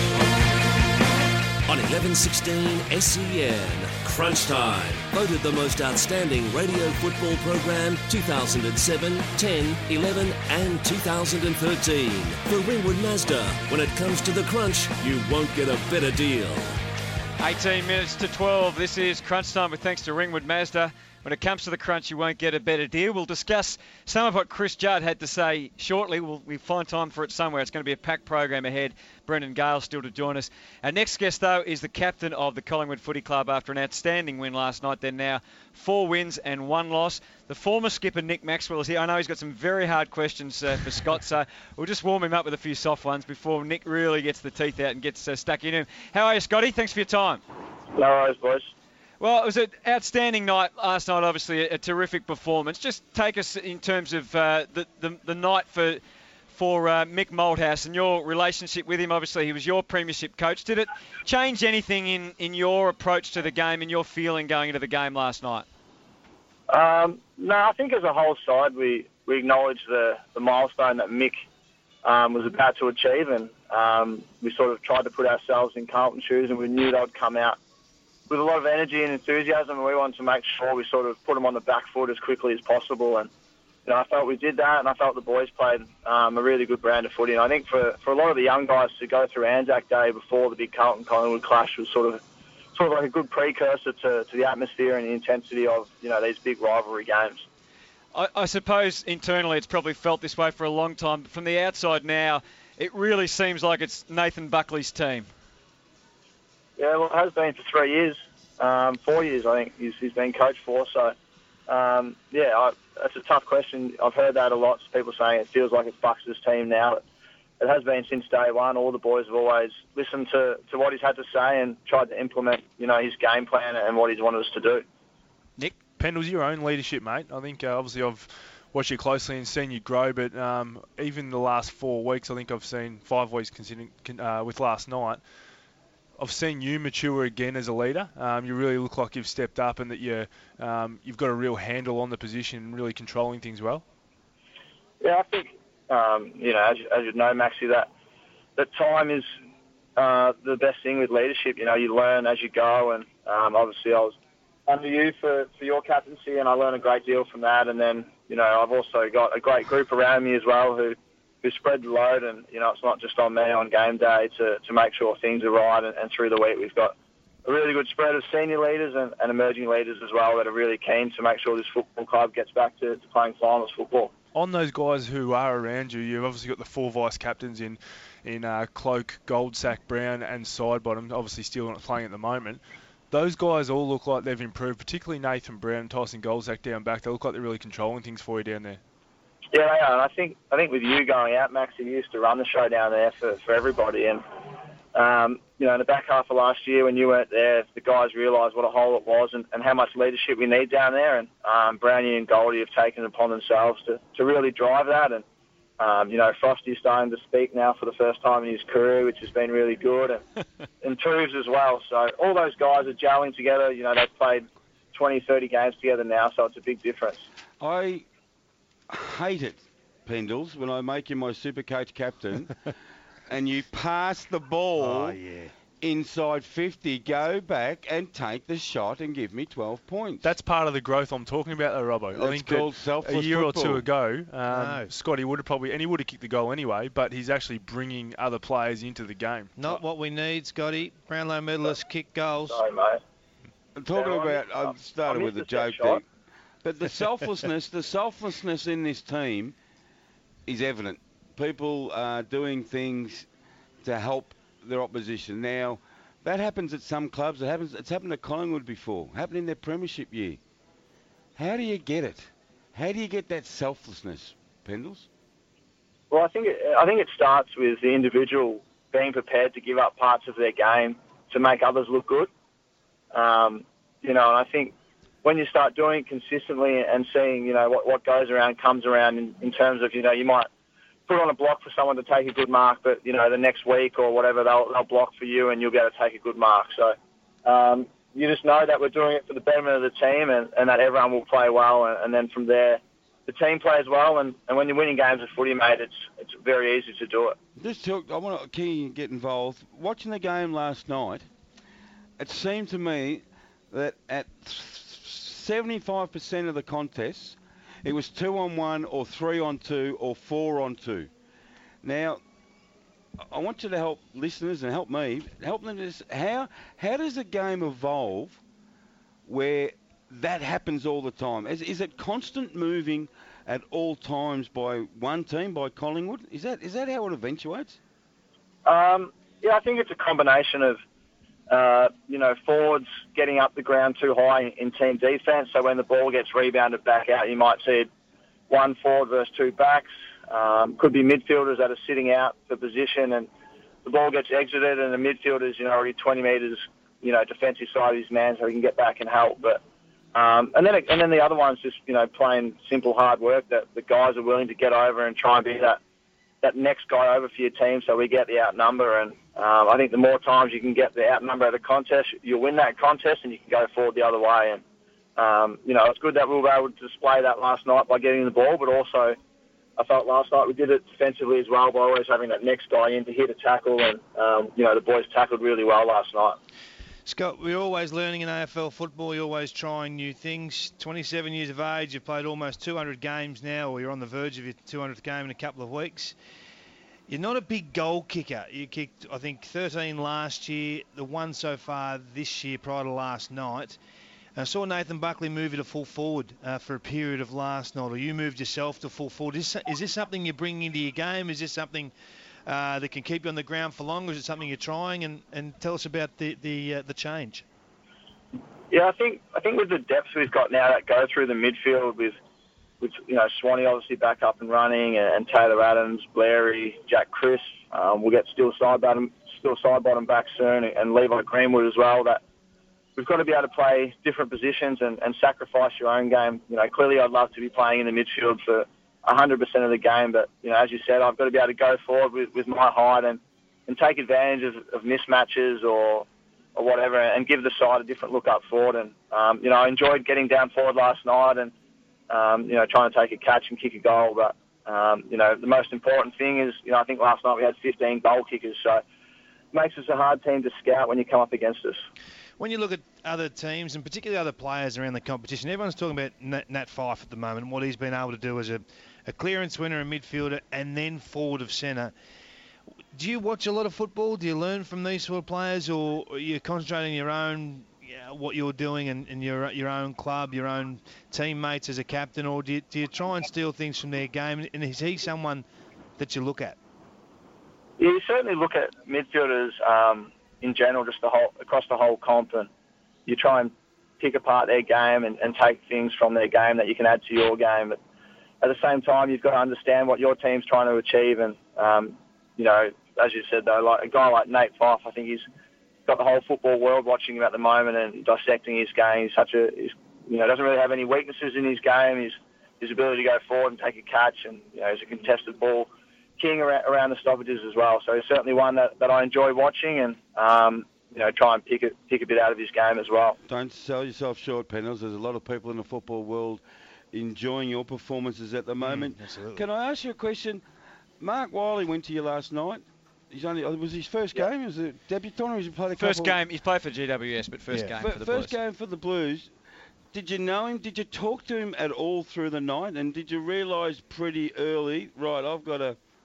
On 11:16 SEN, Crunch Time. Voted the most outstanding radio football program 2007, 10, 11 and 2013. For Ringwood Mazda, when it comes to the crunch, you won't get a better deal. 18 minutes to 12. This is Crunch Time with thanks to Ringwood Mazda. When it comes to the crunch, you won't get a better deal. We'll discuss some of what Chris Judd had to say shortly. We'll find time for it somewhere. It's going to be a packed program ahead. Brendan Gale still to join us. Our next guest, though, is the captain of the Collingwood Footy Club after an outstanding win last night. They're now 4 wins and 1 loss. The former skipper, Nick Maxwell, is here. I know he's got some very hard questions for Scott, so we'll just warm him up with a few soft ones before Nick really gets the teeth out and gets stuck in him. How are you, Scotty? Thanks for your time. No worries, boys. Well, it was an outstanding night last night, obviously a terrific performance. Just take us in terms of the night for Mick Malthouse and your relationship with him. Obviously, he was your premiership coach. Did it change anything in your approach to the game and your feeling going into the game last night? No, I think as a whole side, we acknowledged the milestone that Mick was about to achieve, and we sort of tried to put ourselves in Carlton's shoes, and we knew they would come out with a lot of energy and enthusiasm, and we wanted to make sure we sort of put them on the back foot as quickly as possible. And I felt we did that, and I felt the boys played a really good brand of footy. And I think for a lot of the young guys to go through Anzac Day before the big Carlton-Collingwood clash was sort of like a good precursor to the atmosphere and the intensity of these big rivalry games. I suppose internally it's probably felt this way for a long time, but from the outside now, it really seems like it's Nathan Buckley's team. Yeah, well, it has been for 3 years, 4 years, I think, he's been coached for. So, that's a tough question. I've heard that a lot, people saying it feels like it's Bucks' team now. It has been since day one. All the boys have always listened to what he's had to say and tried to implement, his game plan and what he's wanted us to do. Nick? Pendles, your own leadership, mate. I think, obviously, I've watched you closely and seen you grow, but even the last 4 weeks, I think I've seen 5 weeks considering with last night, I've seen you mature again as a leader. You really look like you've stepped up and that you've got a real handle on the position and really controlling things well. Yeah, I think, as you know, Maxie, that time is the best thing with leadership. You learn as you go, and obviously I was under you for your captaincy, and I learned a great deal from that. And then, I've also got a great group around me as well who spread the load, and it's not just on me on game day to make sure things are right, and through the week we've got a really good spread of senior leaders and emerging leaders as well that are really keen to make sure this football club gets back to playing finals football. On those guys who are around you, you've obviously got the 4 vice captains in Cloak, Goldsack, Brown and Sidebottom, obviously still not playing at the moment. Those guys all look like they've improved, particularly Nathan Brown and Tyson Goldsack down back. They look like they're really controlling things for you down there. Yeah, they are. And I think with you going out, Max, you used to run the show down there for everybody. And, in the back half of last year when you weren't there, the guys realised what a hole it was and how much leadership we need down there. And Brownie and Goldie have taken it upon themselves to really drive that. And, Frosty's starting to speak now for the first time in his career, which has been really good. And Toobs as well. So all those guys are gelling together. They've played 20, 30 games together now, so it's a big difference. I hate it, Pendles, when I make you my Supercoach captain and you pass the ball inside 50, go back and take the shot and give me 12 points. That's part of the growth I'm talking about, though, Robbo. That's I think called selfless a year football. or two ago, Scotty would have probably, and he would have kicked the goal anyway, but he's actually bringing other players into the game. Not what we need, Scotty. Brownlow medalists kick goals. Sorry, mate. I'm talking about, I started with a joke there. But the selflessness in this team is evident. People are doing things to help their opposition. Now, that happens at some clubs. It's happened at Collingwood before. Happened in their premiership year. How do you get it? How do you get that selflessness, Pendles? Well, I think it starts with the individual being prepared to give up parts of their game to make others look good. And I think when you start doing it consistently and seeing, what goes around comes around in terms of, you might put on a block for someone to take a good mark, but, the next week or whatever, they'll block for you and you'll be able to take a good mark. So, you just know that we're doing it for the betterment of the team and that everyone will play well. And then from there, the team plays well. And when you're winning games of footy, mate, it's very easy to do it. Just I want to key get involved. Watching the game last night, it seemed to me that at 75% of the contests, it was 2-on-1 or 3-on-2 or 4-on-2. Now, I want you to help listeners and help me. Help them how does the game evolve where that happens all the time? Is it constant moving at all times by one team, by Collingwood? Is that how it eventuates? Yeah, I think it's a combination of forwards getting up the ground too high in team defence. So when the ball gets rebounded back out, you might see it one forward versus two backs. Could be midfielders that are sitting out for position and the ball gets exited and the midfielder's, already 20 metres, defensive side of his man so he can get back and help. But and then the other one's just, playing simple hard work that the guys are willing to get over and try and be that next guy over for your team so we get the outnumber. And I think the more times you can get the outnumber at a contest, you'll win that contest and you can go forward the other way. And, it's good that we were able to display that last night by getting the ball, but also I felt last night we did it defensively as well by always having that next guy in to hit a tackle. And, the boys tackled really well last night. Scott, we're always learning in AFL football. You're always trying new things. 27 years of age, you've played almost 200 games now, or you're on the verge of your 200th game in a couple of weeks. You're not a big goal kicker. You kicked, I think, 13 last year, the one so far this year prior to last night. I saw Nathan Buckley move you to full forward for a period of last night, or you moved yourself to full forward. Is this something you're bringing into your game? Is this something that can keep you on the ground for long, or is it something you're trying? And tell us about the change. Yeah, I think with the depth we've got now that go through the midfield with Swanee obviously back up and running, and Taylor Adams, Blairy, Jack Crisp, we'll get still side bottom back soon, and Levi Greenwood as well. That we've got to be able to play different positions and sacrifice your own game. Clearly I'd love to be playing in the midfield for 100% of the game, but as you said, I've got to be able to go forward with my height and take advantage of mismatches or whatever, and give the side a different look up forward. And I enjoyed getting down forward last night and trying to take a catch and kick a goal. But the most important thing is, I think last night we had 15 goal kickers, so it makes us a hard team to scout when you come up against us. When you look at other teams, and particularly other players around the competition, everyone's talking about Nat Fyfe at the moment and what he's been able to do as a clearance winner, a midfielder, and then forward of centre. Do you watch a lot of football? Do you learn from these sort of players, or are you concentrating on your own, what you're doing in your own club, your own teammates as a captain, or do you try and steal things from their game? And is he someone that you look at? Yeah, you certainly look at midfielders in general, just across the whole comp, and you try and pick apart their game and take things from their game that you can add to your game. But at the same time, you've got to understand what your team's trying to achieve. And, as you said, though, like a guy like Nate Fyfe, I think he's got the whole football world watching him at the moment and dissecting his game. He's doesn't really have any weaknesses in his game. His ability to go forward and take a catch, and, he's a contested ball king around the stoppages as well. So he's certainly one that I enjoy watching and, try and pick a bit out of his game as well. Don't sell yourself short, Pennells. There's a lot of people in the football world enjoying your performances at the moment. Absolutely. Can I ask you a question? Mark Wiley went to you last night. Was his first game? Was it debutant, or has he played a couple? First game. He's played for GWS, but first game for the Blues. First game for the Blues. Did you know him? Did you talk to him at all through the night? And did you realise pretty early, right? I've got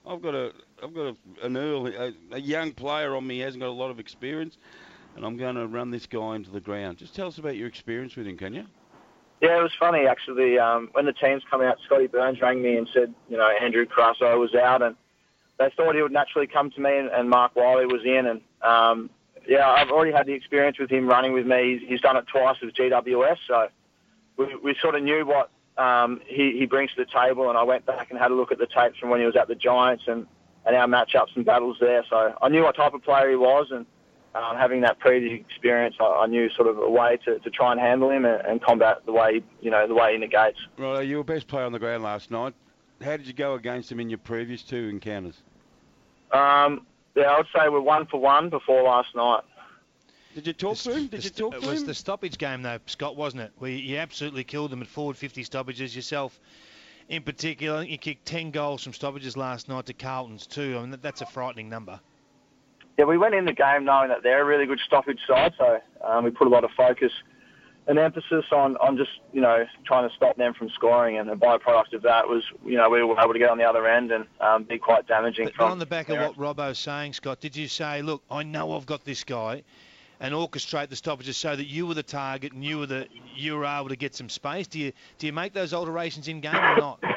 a young player on me. He hasn't got a lot of experience, and I'm going to run this guy into the ground. Just tell us about your experience with him, can you? Yeah, it was funny actually. When the teams come out, Scotty Burns rang me and said, Andrew Carasso was out, and they thought he would naturally come to me, and Mark Wiley was in. And I've already had the experience with him running with me. He's done it twice with GWS, so we sort of knew what he brings to the table. And I went back and had a look at the tapes from when he was at the Giants and our matchups and battles there. So I knew what type of player he was, and having that pre-experience, I knew sort of a way to try and handle him and combat the way he negates. Right, you were best player on the ground last night. How did you go against him in your previous two encounters? I would say we're 1 for 1 before last night. Did you talk to him? It was the stoppage game, though, Scott, wasn't it? Where you absolutely killed them at forward 50 stoppages yourself. In particular, you kicked 10 goals from stoppages last night to Carlton's 2. I mean, that's a frightening number. Yeah, we went in the game knowing that they're a really good stoppage side, so we put a lot of focus and emphasis on just, trying to stop them from scoring, and the byproduct of that was, we were able to get on the other end and be quite damaging. But on the back of what Robbo's saying, Scott, did you say, look, I know I've got this guy, and orchestrate the stoppages so that you were the target and you were able to get some space? Do you make those alterations in game or not?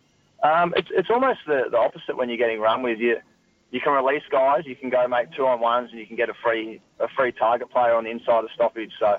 It's almost the opposite when you're getting run with. You can release guys, you can go make 2-on-1s, and you can get a free target player on the inside of stoppage. So,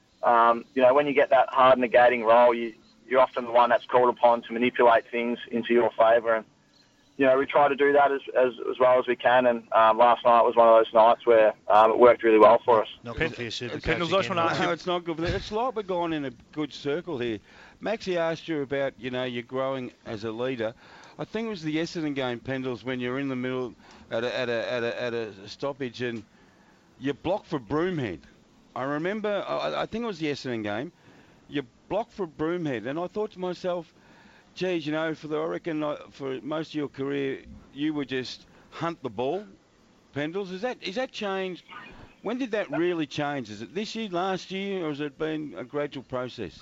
when you get that hard negating role, you're often the one that's called upon to manipulate things into your favour. And we try to do that as well as we can. And last night was one of those nights where it worked really well for us. Not good for your super No, it's not good. It's like we're going in a good circle here. Maxie asked you about, you're growing as a leader. I think it was the Essendon game, Pendles, when you're in the middle at a stoppage and you blocked for Broomhead. I remember, I think it was the Essendon game, you blocked for Broomhead, and I thought to myself, geez, I reckon for most of your career, you would just hunt the ball, Pendles. Is that changed? When did that really change? Is it this year, last year, or has it been a gradual process?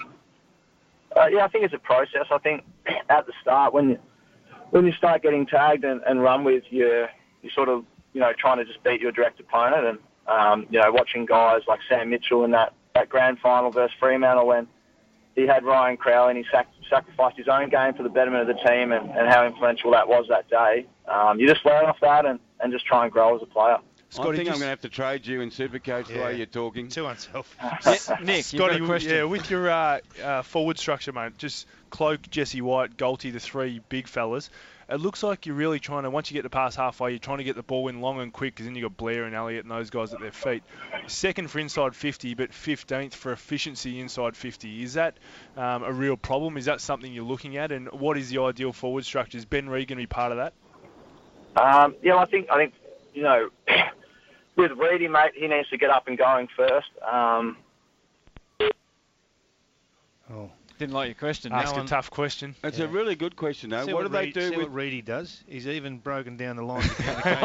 Yeah, I think it's a process. I think at the start, when you start getting tagged and run with, you're sort of, trying to just beat your direct opponent. And, watching guys like Sam Mitchell in that grand final versus Fremantle when he had Ryan Crowley and he sacrificed his own game for the betterment of the team and how influential that was that day. You just learn off that and just try and grow as a player. Scotty, I think I'm going to have to trade you in Supercoach the way you're talking. Too unselfish. Nick, Scotty, with your forward structure, mate, just Cloak, Jesse White, Galty, the three big fellas. It looks like you're really trying to, once you get the pass halfway, you're trying to get the ball in long and quick, because then you've got Blair and Elliott and those guys at their feet. Second for inside 50, but 15th for efficiency inside 50. Is that a real problem? Is that something you're looking at? And what is the ideal forward structure? Is Ben Reid going to be part of that? I think with Reedy, mate, he needs to get up and going first. Didn't like your question. Ask a tough question. It's a really good question, though. What do they do with what Reedy does? He's even broken down the line of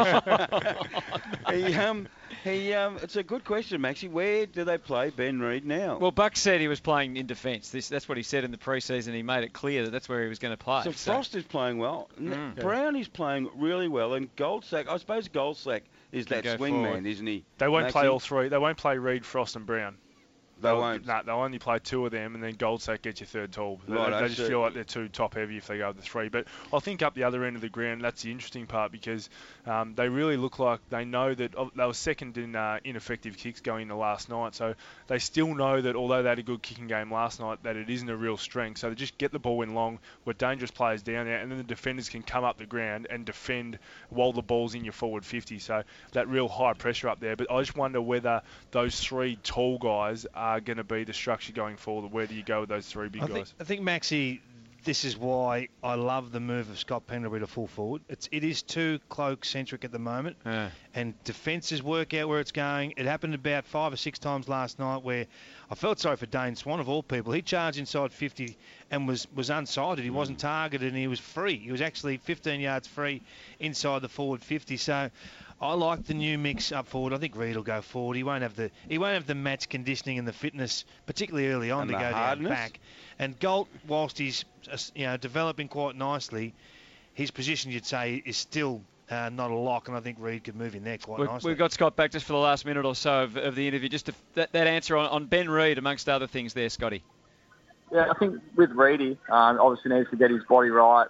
communication. It's a good question, Maxie. Where do they play Ben Reid now? Well, Buck said he was playing in defence. That's what he said in the pre-season. He made it clear that that's where he was going to play. So Frost is playing well. Brown is playing really well, and Goldsack. I suppose Goldsack is that swing man, isn't he? They won't play all three. They won't play Reid, Frost, and Brown. They won't. No, they'll only play two of them, and then Goldsack gets your third tall. Right, they just feel like they're too top-heavy if they go with the three. But I think up the other end of the ground, that's the interesting part, because they really look like they know that they were second in ineffective kicks going into last night. So they still know that although they had a good kicking game last night, that it isn't a real strength. So they just get the ball in long with dangerous players down there, and then the defenders can come up the ground and defend while the ball's in your forward 50. So that real high pressure up there. But I just wonder whether those three tall guys are going to be the structure going forward. Where do you go with those three big guys? I think, Maxie, this is why I love the move of Scott Pendlebury to full forward. It is too Cloak-centric at the moment, and defences work out where it's going. It happened about 5 or 6 times last night where I felt sorry for Dane Swan, of all people. He charged inside 50 and was unsighted. He wasn't targeted, and he was free. He was actually 15 yards free inside the forward 50. So I like the new mix up forward. I think Reid will go forward. He won't have the match conditioning and the fitness, particularly early on, to go down back. And Galt, whilst he's developing quite nicely, his position, you'd say, is still not a lock, and I think Reid could move in there quite nicely. We've got Scott back just for the last minute or so of the interview. Just that answer on Ben Reid, amongst other things there, Scotty. Yeah, I think with Reedy, obviously needs to get his body right,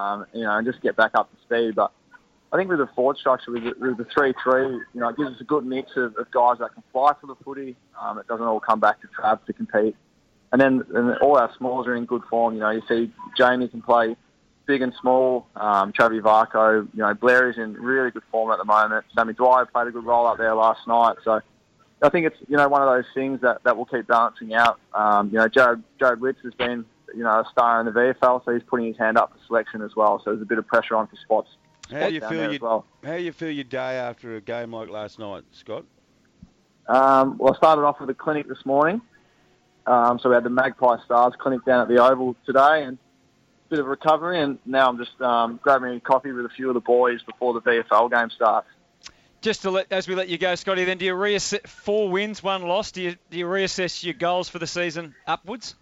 and just get back up to speed. But I think with the forward structure, with the 3-3, it gives us a good mix of guys that can fly for the footy. It doesn't all come back to Trav to compete. And then all our smalls are in good form. You see Jamie can play big and small. Travis Varco, Blair is in really good form at the moment. Sammy Dwyer played a good role up there last night. So I think it's, one of those things that will keep balancing out. Jared Witts has been, a star in the VFL, so he's putting his hand up for selection as well. So there's a bit of pressure on for spots. How do you feel your day after a game like last night, Scott? Well, I started off with a clinic this morning. So we had the Magpie Stars clinic down at the Oval today, and a bit of recovery, and now I'm just grabbing a coffee with a few of the boys before the VFL game starts. Just as we let you go, Scotty, then do you reassess 4 wins, 1 loss? Do you reassess your goals for the season upwards?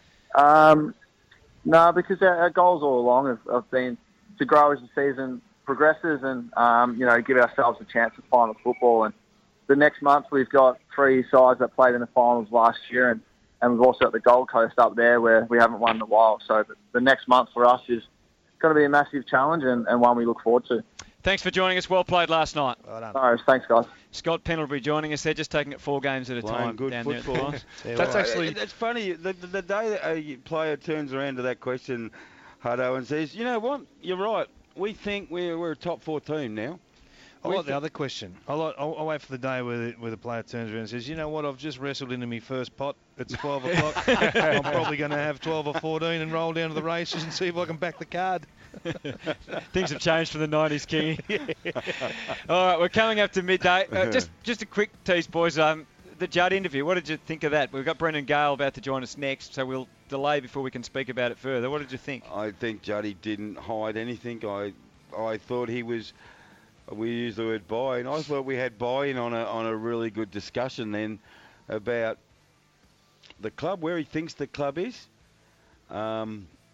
No, because our goals all along have been to grow as the season progresses and give ourselves a chance at final football. And the next month we've got 3 sides that played in the finals last year, and we've also got the Gold Coast up there where we haven't won in a while. So the next month for us is going to be a massive challenge and one we look forward to. Thanks for joining us. Well played last night. Well done. No, thanks, guys. Scott Pendlebury joining us there, just taking it 4 games at a time. Good down football. There That's actually... It's funny, the day that a player turns around to that question, Hutto, and says, you know what, you're right. We think we're a top 4 team now. I like the other question. I'll wait for the day where the player turns around and says, you know what, I've just wrestled into my first pot. It's 12 o'clock. I'm probably going to have 12 or 14 and roll down to the races and see if I can back the card. Things have changed from the 90s, Kingy. All right, we're coming up to midday. Just a quick tease, boys. The Judd interview, what did you think of that? We've got Brendan Gale about to join us next, so we'll delay before we can speak about it further. What did you think? I think Juddy didn't hide anything. I thought he was... We use the word buy-in. I thought we had buy-in on a really good discussion then about the club, where he thinks the club is. I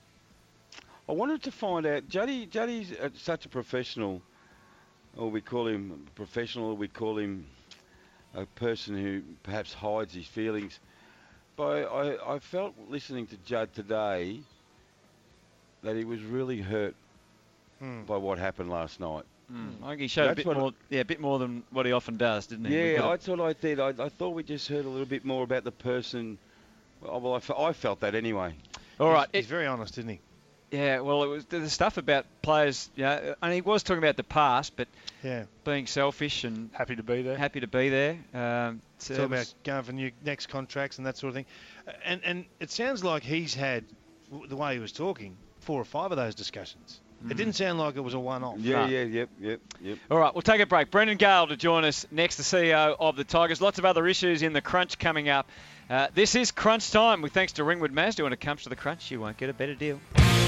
wanted to find out, Juddy's such a professional, or we call him a professional, or we call him a person who perhaps hides his feelings. But I felt listening to Judd today that he was really hurt by what happened last night. I think he showed a bit more than what he often does, didn't he? Yeah, that's what I did. I thought we just heard a little bit more about the person. Well, I felt that anyway. All right. He's very honest, isn't he? Yeah, well, it was the stuff about players, and he was talking about the past, but being selfish and happy to be there. Talking about going for new next contracts and that sort of thing. And it sounds like he's had, the way he was talking, 4 or 5 of those discussions. It didn't sound like it was a one-off. Yep. All right, we'll take a break. Brendan Gale to join us next, the CEO of the Tigers. Lots of other issues in the Crunch coming up. This is Crunch Time with thanks to Ringwood Mazda. When it comes to the Crunch, you won't get a better deal.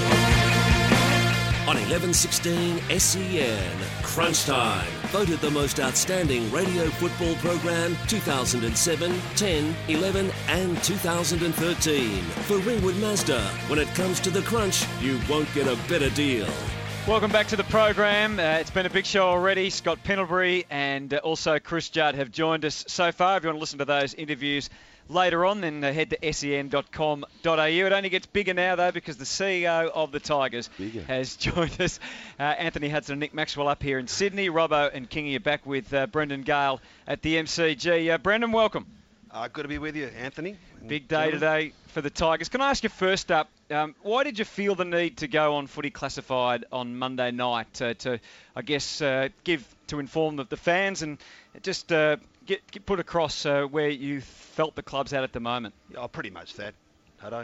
On 1116 SEN, Crunch Time. Voted the most outstanding radio football program 2007, 10, 11 and 2013. For Ringwood Mazda, when it comes to the Crunch, you won't get a better deal. Welcome back to the program. It's been a big show already. Scott Pendlebury and also Chris Judd have joined us so far. If you want to listen to those interviews later on, then head to sen.com.au. It only gets bigger now, though, because the CEO of the Tigers has joined us. Anthony Hudson and Nick Maxwell up here in Sydney. Robbo and Kingy are back with Brendan Gale at the MCG. Brendan, welcome. Good to be with you, Anthony. Big day today for the Tigers. Can I ask you first up, why did you feel the need to go on Footy Classified on Monday night to inform the fans and just get put across where you felt the club's at the moment? Oh, pretty much that, Hutto.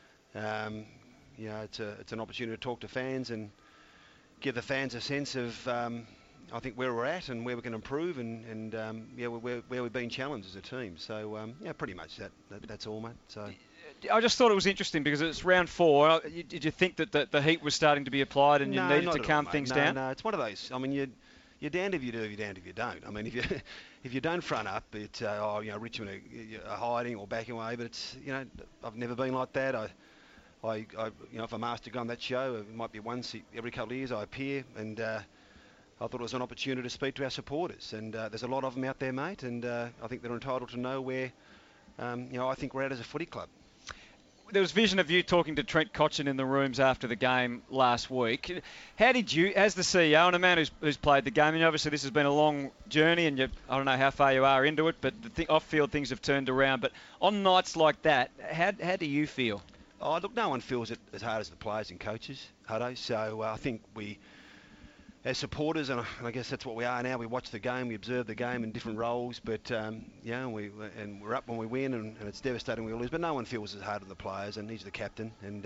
It's an opportunity to talk to fans and give the fans a sense of, I think, where we're at and where we can improve and where we've been challenged as a team. So, pretty much that's all, mate. So. I just thought it was interesting because it's round 4. Did you think that the heat was starting to be applied and you needed to calm things down? No, it's one of those. I mean, you're damned if you do, you're damned if you don't. I mean, if you don't front up, it's Richmond are hiding or backing away. But it's I've never been like that. I if I'm asked to go on that show, it might be once every couple of years I appear, and I thought it was an opportunity to speak to our supporters. And there's a lot of them out there, mate. And I think they're entitled to know where I think we're at as a footy club. There was vision of you talking to Trent Cotchin in the rooms after the game last week. How did you, as the CEO and a man who's played the game, and obviously this has been a long journey and I don't know how far you are into it, but off-field things have turned around. But on nights like that, how do you feel? Oh, look, no one feels it as hard as the players and coaches, Hutto. So I think we, as supporters, and I guess that's what we are now, we watch the game, we observe the game in different roles, but we're up when we win, and it's devastating when we lose. But no one feels as hard as the players, and he's the captain, and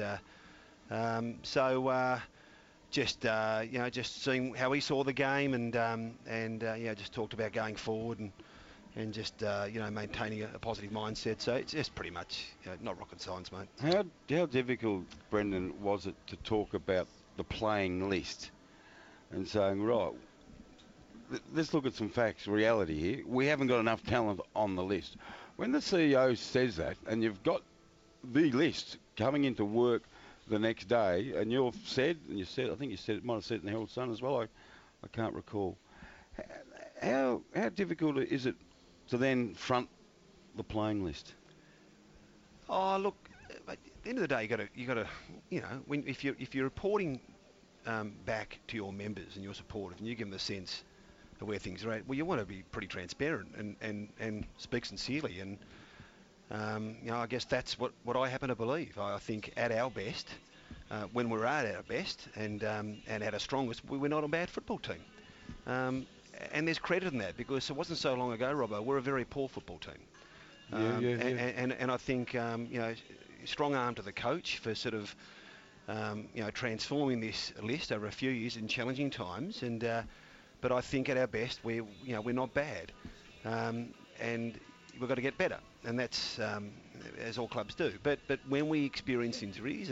just seeing how he saw the game, and just talked about going forward, and just maintaining a positive mindset. So it's just pretty much not rocket science, mate. How difficult, Brendan, was it to talk about the playing list and saying, right, let's look at some facts, reality here. We haven't got enough talent on the list. When the CEO says that, and you've got the list coming into work the next day, and I think you said it might have said it in the Herald Sun as well. I can't recall. How difficult is it to then front the playing list? Oh, look, at the end of the day, you got to, if you're reporting back to your members and your supporters, and you give them a sense of where things are at, well, you want to be pretty transparent and speak sincerely. And I guess that's what I happen to believe. I think at our best, when we're at our best and at our strongest, we're not a bad football team. And there's credit in that, because it wasn't so long ago, Robbo, we're a very poor football team. And I think, strong arm to the coach for sort of, transforming this list over a few years in challenging times. But I think at our best, we're not bad. And we've got to get better. And that's, as all clubs do. But when we experience injuries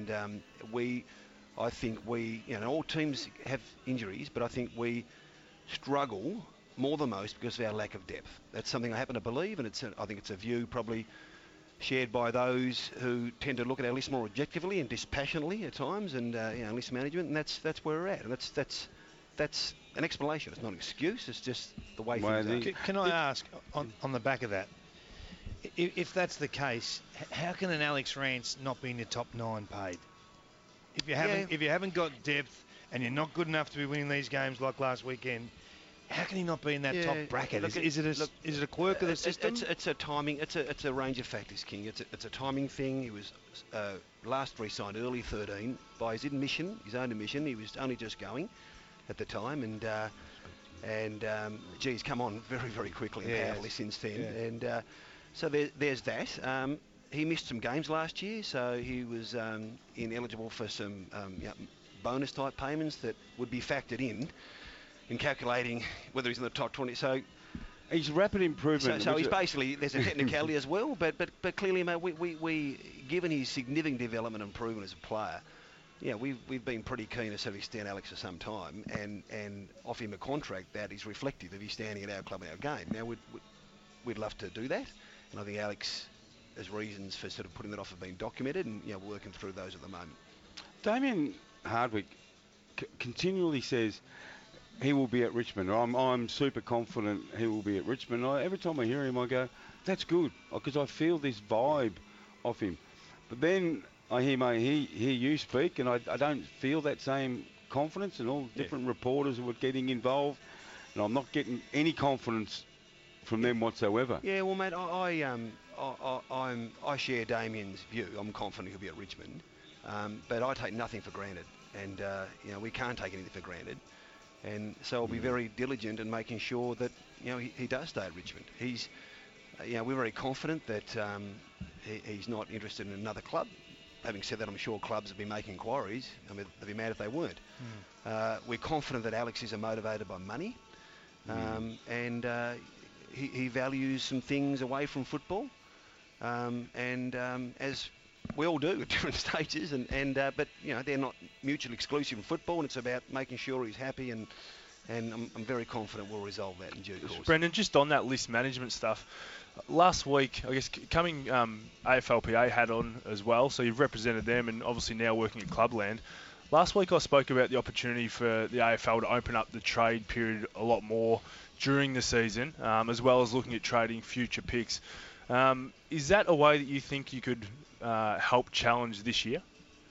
I think all teams have injuries, but I think we struggle more than most because of our lack of depth. That's something I happen to believe, and I think it's a view probably shared by those who tend to look at our list more objectively and dispassionately at times, and list management, and that's where we're at, and that's an explanation. It's not an excuse. It's just the way things are. Can I ask on the back of that, if that's the case, how can an Alex Rance not be in your top 9 paid? If you haven't got depth and you're not good enough to be winning these games like last weekend, how can he not be in that top bracket? Is it a quirk of the system? It's a timing. It's a range of factors, King. It's a timing thing. He was last re-signed early 13 by his own admission. He was only just going at the time, and he's come on very, very quickly and powerfully since then. Yeah. And so there's that. He missed some games last year, so he was ineligible for some bonus type payments that would be factored in calculating whether he's in the top 20. So he's rapid improvement. So he's basically, there's a technicality as well, but clearly, mate, we given his significant development and improvement as a player, we've been pretty keen to sort of extend Alex for some time and offer him a contract that is reflective of his standing at our club and our game. Now we'd love to do that, and I think Alex has reasons for sort of putting that off have been documented, and we're working through those at the moment. Damien Hardwick continually says he will be at Richmond. I'm super confident he will be at Richmond. Every time I hear him, I go, that's good, because I feel this vibe off him. But then I hear you speak, and I don't feel that same confidence, and all different reporters who are getting involved, and I'm not getting any confidence from them whatsoever. Yeah, well, mate, I share Damien's view. I'm confident he'll be at Richmond, but I take nothing for granted, and we can't take anything for granted. And so I'll be very diligent in making sure that he does stay at Richmond. He's, we're very confident that he's not interested in another club. Having said that, I'm sure clubs have been making inquiries. I mean, they'd be mad if they weren't. We're confident that Alex is motivated by money, and he values some things away from football, as we all do at different stages, but they're not mutually exclusive in football, and it's about making sure he's happy, and I'm very confident we'll resolve that in due course. Brendan, just on that list management stuff, last week, I guess, coming AFLPA hat on as well, so you've represented them and obviously now working at Clubland. Last week I spoke about the opportunity for the AFL to open up the trade period a lot more during the season, as well as looking at trading future picks. Is that a way that you think you could help challenge this year?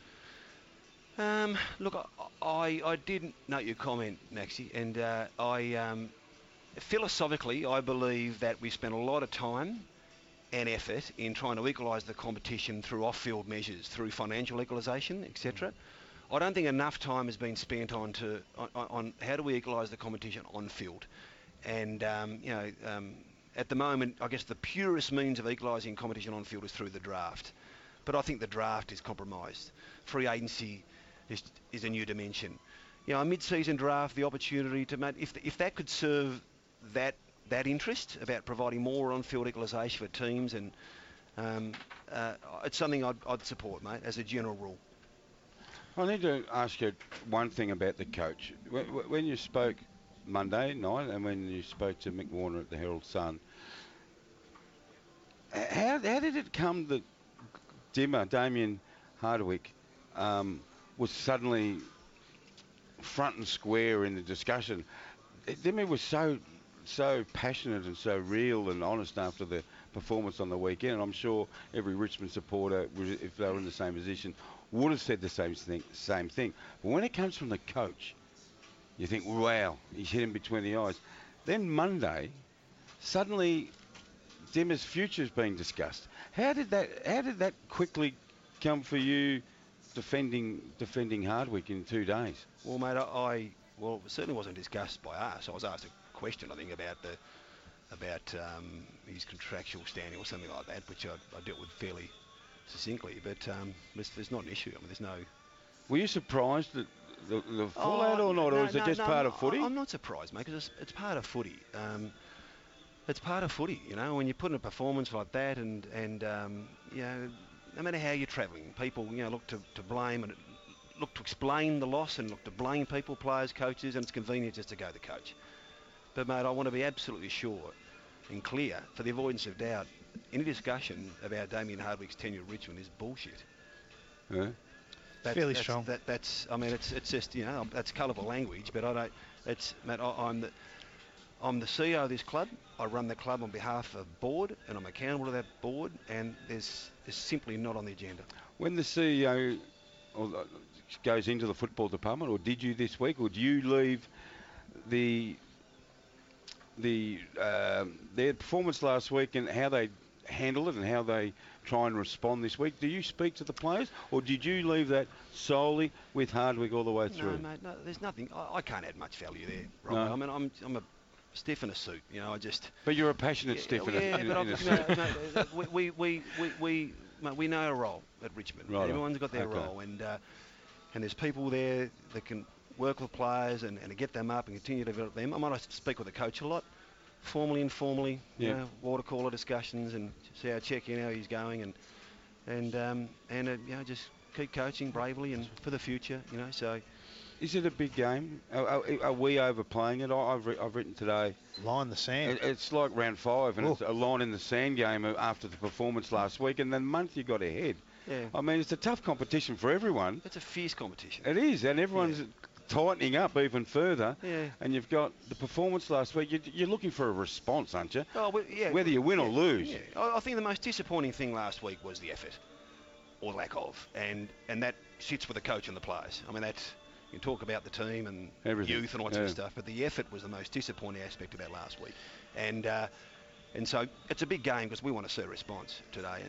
Look, I did note your comment, Maxie, and philosophically, I believe that we spent a lot of time and effort in trying to equalise the competition through off-field measures, through financial equalisation, etc. I don't think enough time has been spent on how do we equalise the competition on-field. And, at the moment, I guess the purest means of equalising competition on-field is through the draft. But I think the draft is compromised. Free agency is a new dimension. A mid-season draft, the opportunity to, if that could serve that that interest about providing more on-field equalisation for teams, and it's something I'd support, mate, as a general rule. I need to ask you one thing about the coach. When you spoke Monday night and when you spoke to Mick Warner at the Herald Sun, how did it come that Damien Hardwick was suddenly front and square in the discussion? Dimmy was so passionate and so real and honest after the performance on the weekend, and I'm sure every Richmond supporter, if they were in the same position, would have said the same thing. But when it comes from the coach, you think, wow, he's hit him between the eyes. Then Monday, suddenly Dimmer's future is being discussed. How did that quickly come for you, defending Hardwick in 2 days? Well, mate, it certainly wasn't discussed by us. I was asked a question, I think, about his contractual standing or something like that, which I dealt with fairly succinctly. But there's not an issue. I mean, there's no. Were you surprised that the fallout or not, or is it just part of footy? I'm not surprised, mate, because it's part of footy. It's part of footy, you know, when you put in a performance like that, and you know, no matter how you're travelling, people, you know, look to blame and look to explain the loss and look to blame people, players, coaches, and it's convenient just to go the coach. But, mate, I want to be absolutely sure and clear, for the avoidance of doubt, any discussion about Damien Hardwick's tenure at Richmond is bullshit. Yeah. Fairly strong. That's. I mean, it's just, you know, that's colourful language. But I don't. It's, mate, I'm the CEO of this club. I run the club on behalf of board, and I'm accountable to that board. And it's simply not on the agenda. When the CEO goes into the football department, or did you this week, or do you leave their performance last week and how they handle it and how they try and respond this week? Do you speak to the players, or did you leave that solely with Hardwick all the way through? No, mate, no, there's nothing. I can't add much value there, Rob. No. I mean, I'm a stiff in a suit, you know. I just. But you're a passionate stiff in a suit. We know our role at Richmond. Right. Everyone's got their role, and there's people there that can work with players and get them up and continue to develop them. I might speak with the coach a lot, formally, informally, you know, water cooler discussions, and see how check in how he's going, and you know, just keep coaching bravely and for the future, you know. So, is it a big game? Are we overplaying it? I've written today. Line in the sand. It's like round 5, and it's a line in the sand game after the performance last week, and then month you got ahead. Yeah. I mean, it's a tough competition for everyone. It's a fierce competition. It is, and everyone's tightening up even further. Yeah. And you've got the performance last week. You're looking for a response, aren't you? Oh, well, yeah. Whether you win or lose. Yeah. I think the most disappointing thing last week was the effort, or lack of, and that sits with the coach and the players. I mean, that's, you can talk about the team and everything, youth and all that sort of stuff, but the effort was the most disappointing aspect about last week. And so it's a big game because we want to see a response today.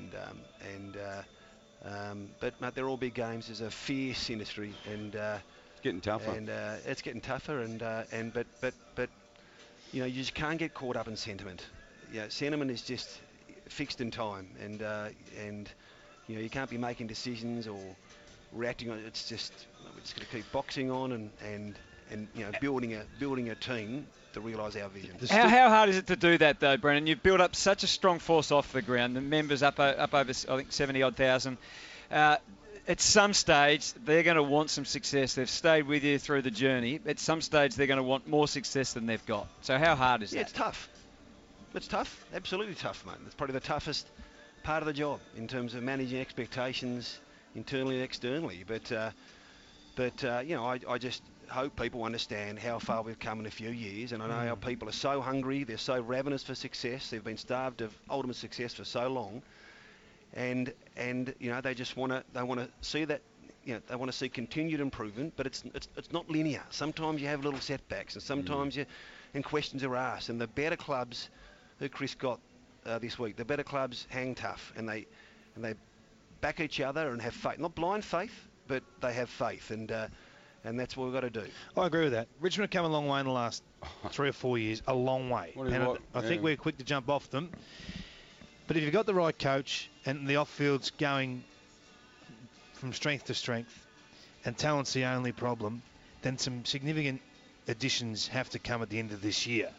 But mate, they're all big games. There's a fierce industry, and it's getting tougher. And it's getting tougher. But you know, you just can't get caught up in sentiment. You know, sentiment is just fixed in time, and you know, you can't be making decisions or reacting on it. It's just, we're just going to keep boxing on and you know, building a team to realise our vision. How hard is it to do that though, Brendan? You've built up such a strong force off the ground. The members up over, I think, 70-odd thousand. At some stage, they're going to want some success. They've stayed with you through the journey. At some stage, they're going to want more success than they've got. So how hard is that? Yeah, it's tough. It's tough. Absolutely tough, mate. It's probably the toughest part of the job in terms of managing expectations internally and externally. But you know, I just hope people understand how far we've come in a few years, and I know how people are so hungry, they're so ravenous for success, they've been starved of ultimate success for so long, and you know, they just want to see that, you know, they want to see continued improvement, but it's not linear. Sometimes you have little setbacks, and sometimes and questions are asked, and the better clubs who Chris got this week, the better clubs hang tough, and they back each other and have faith, not blind faith, but they have faith, and that's what we've got to do. I agree with that. Richmond have come a long way in the last 3 or 4 years, a long way. I think we're quick to jump off them. But if you've got the right coach and the off-field's going from strength to strength and talent's the only problem, then some significant additions have to come at the end of this year.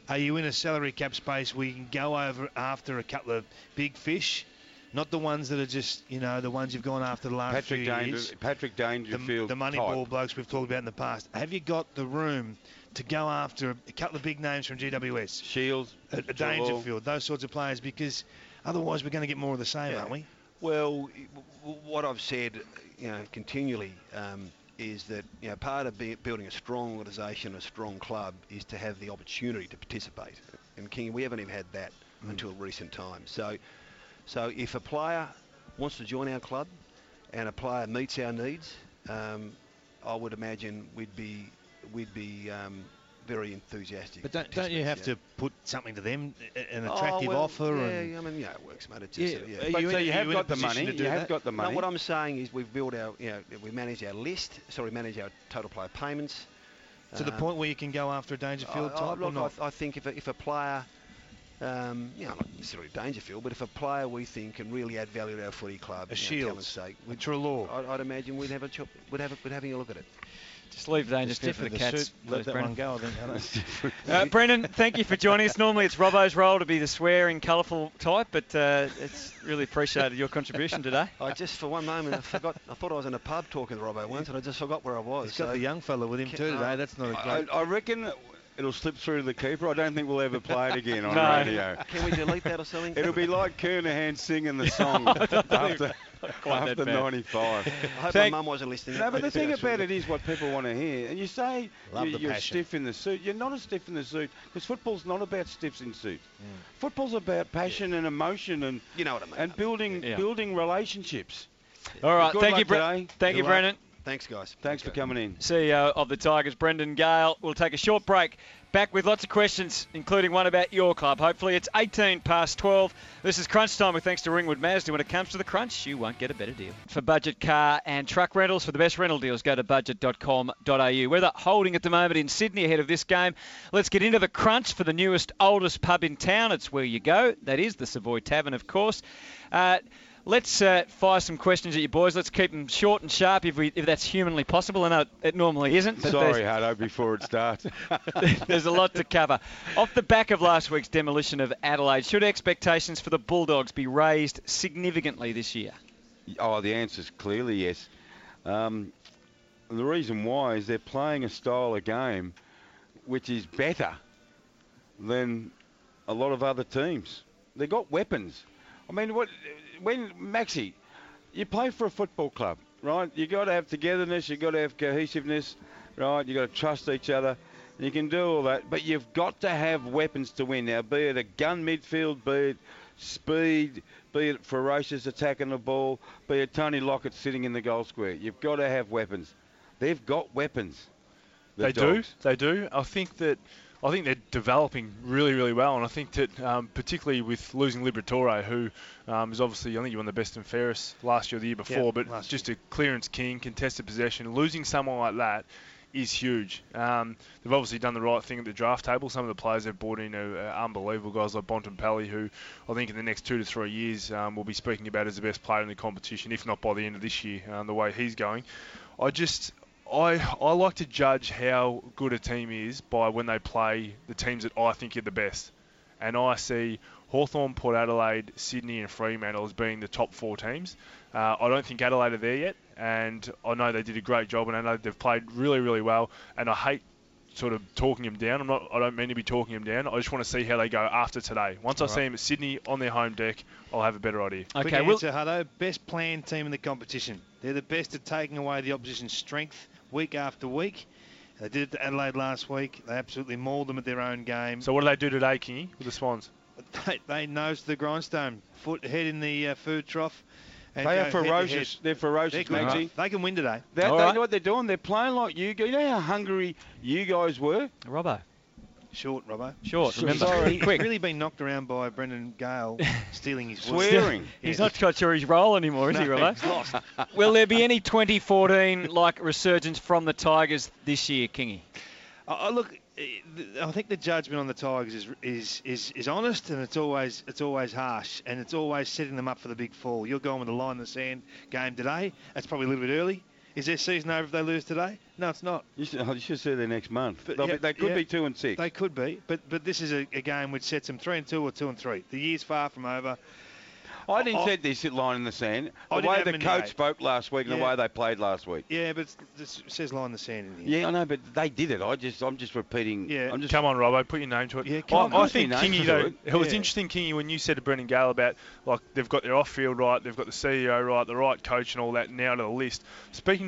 Are you in a salary cap space where you can go over after a couple of big fish? Not the ones that are just, the ones you've gone after the last few years. Patrick Dangerfield. The money ball blokes we've talked about in the past. Have you got the room to go after a couple of big names from GWS? Shields. A Dangerfield, those sorts of players, because otherwise we're going to get more of the same, aren't we? Well, what I've said, continually, is that part of building a strong organisation, a strong club, is to have the opportunity to participate. And King, we haven't even had that until recent times. So if a player wants to join our club and a player meets our needs, I would imagine we'd be very enthusiastic. But don't you have to put something to them, an attractive offer? Yeah, it works, mate. It's just, So you have got the money. You have got the money. No, what I'm saying is we've built our, we manage our list. So we manage our total player payments. To the point where you can go after a Dangerfield type or not? I think if a player, not necessarily Dangerfield, but if a player we think can really add value to our footy club, a Shields, sake, a Treloar, I'd imagine we'd have having a look at it. Just leave Dangerfield for the Cats. Let that one go, I think. Brendan, thank you for joining us. Normally it's Robbo's role to be the swearing, colourful type, but it's really appreciated your contribution today. I just, for one moment, I forgot. I thought I was in a pub talking to Robbo once, and I just forgot where I was. He's got the young fella with him too today. That's not a great... I reckon it'll slip through to the keeper. I don't think we'll ever play it again on radio. Can we delete that or something? It'll be like Kernahan singing the song after 95. I hope my mum wasn't listening. No, but the thing about it is what people want to hear. And you say you're stiff in the suit. You're not a stiff in the suit because football's not about stiffs in suits. Football's about passion and emotion and you know what I mean. And building relationships. All right, thank you, thank you, Brendan. Thanks, guys. Thanks for coming in. CEO of the Tigers, Brendan Gale. We'll take a short break. Back with lots of questions, including one about your club. Hopefully it's 18 past 12. This is Crunch Time with thanks to Ringwood Mazda. When it comes to the crunch, you won't get a better deal. For budget car and truck rentals, for the best rental deals, go to budget.com.au. We're holding at the moment in Sydney ahead of this game. Let's get into the crunch for the newest, oldest pub in town. It's where you go. That is the Savoy Tavern, of course. Let's fire some questions at you boys. Let's keep them short and sharp if that's humanly possible. I know it normally isn't. But sorry, Hutto, before it starts. There's a lot to cover. Off the back of last week's demolition of Adelaide, should expectations for the Bulldogs be raised significantly this year? Oh, the answer's clearly yes. The reason why is they're playing a style of game which is better than a lot of other teams. They've got weapons. I mean, Maxi, you play for a football club, right? You got to have togetherness, you got to have cohesiveness, right? You got to trust each other. You can do all that, but you've got to have weapons to win. Now, be it a gun midfield, be it speed, be it ferocious attacking the ball, be it Tony Lockett sitting in the goal square. You've got to have weapons. They've got weapons. They do. I think they're developing really, really well, and I think that particularly with losing Liberatore, who is obviously, I think he won the best and fairest last year or the year before, but just a clearance king, contested possession, losing someone like that is huge. They've obviously done the right thing at the draft table. Some of the players they've brought in are unbelievable, guys like Bontempelli, who I think in the next 2 to 3 years we'll be speaking about as the best player in the competition, if not by the end of this year, the way he's going. I like to judge how good a team is by when they play the teams that I think are the best. And I see Hawthorn, Port Adelaide, Sydney and Fremantle as being the top 4 teams. I don't think Adelaide are there yet, and I know they did a great job, and I know they've played really, really well, and I hate sort of talking them down. I don't mean to be talking them down. I just want to see how they go after today. Once I see them at Sydney on their home deck, I'll have a better idea. Okay, quick answer, Hutto. Best planned team in the competition. They're the best at taking away the opposition's strength week after week. They did it to Adelaide last week. They absolutely mauled them at their own game. So what do they do today, Kingy, with the Swans? They nose the grindstone, head in the food trough. And they are ferocious. They're ferocious, Maxie. They can win today. They know what they're doing. They're playing like you. You know how hungry you guys were? Robbo. Short, Robbo. Short, remember. He's really been knocked around by Brendan Gale stealing his voice. Swearing. He's not quite sure his role anymore, is he, Robbo? He's lost. Will there be any 2014-like resurgence from the Tigers this year, Kingy? Look, I think the judgment on the Tigers is honest, and it's always harsh, and it's always setting them up for the big fall. You're going with the line in the sand game today. That's probably a little bit early. Is their season over if they lose today? No, it's not. You should see them next month. But They could be 2-6. They could be, but this is a game which sets them 3-2 or 2-3. The year's far from over. I didn't set this line in the sand. The way the coach spoke last week and the way they played last week. Yeah, but it says line in the sand in here. Yeah, I know, but they did it. I'm just repeating. Yeah. Come on, Robbo, put your name to it. Yeah, I think Kingy, though, it was interesting, Kingy, when you said to Brendan Gale about, like, they've got their off-field right, they've got the CEO right, the right coach and all that now to the list. Speaking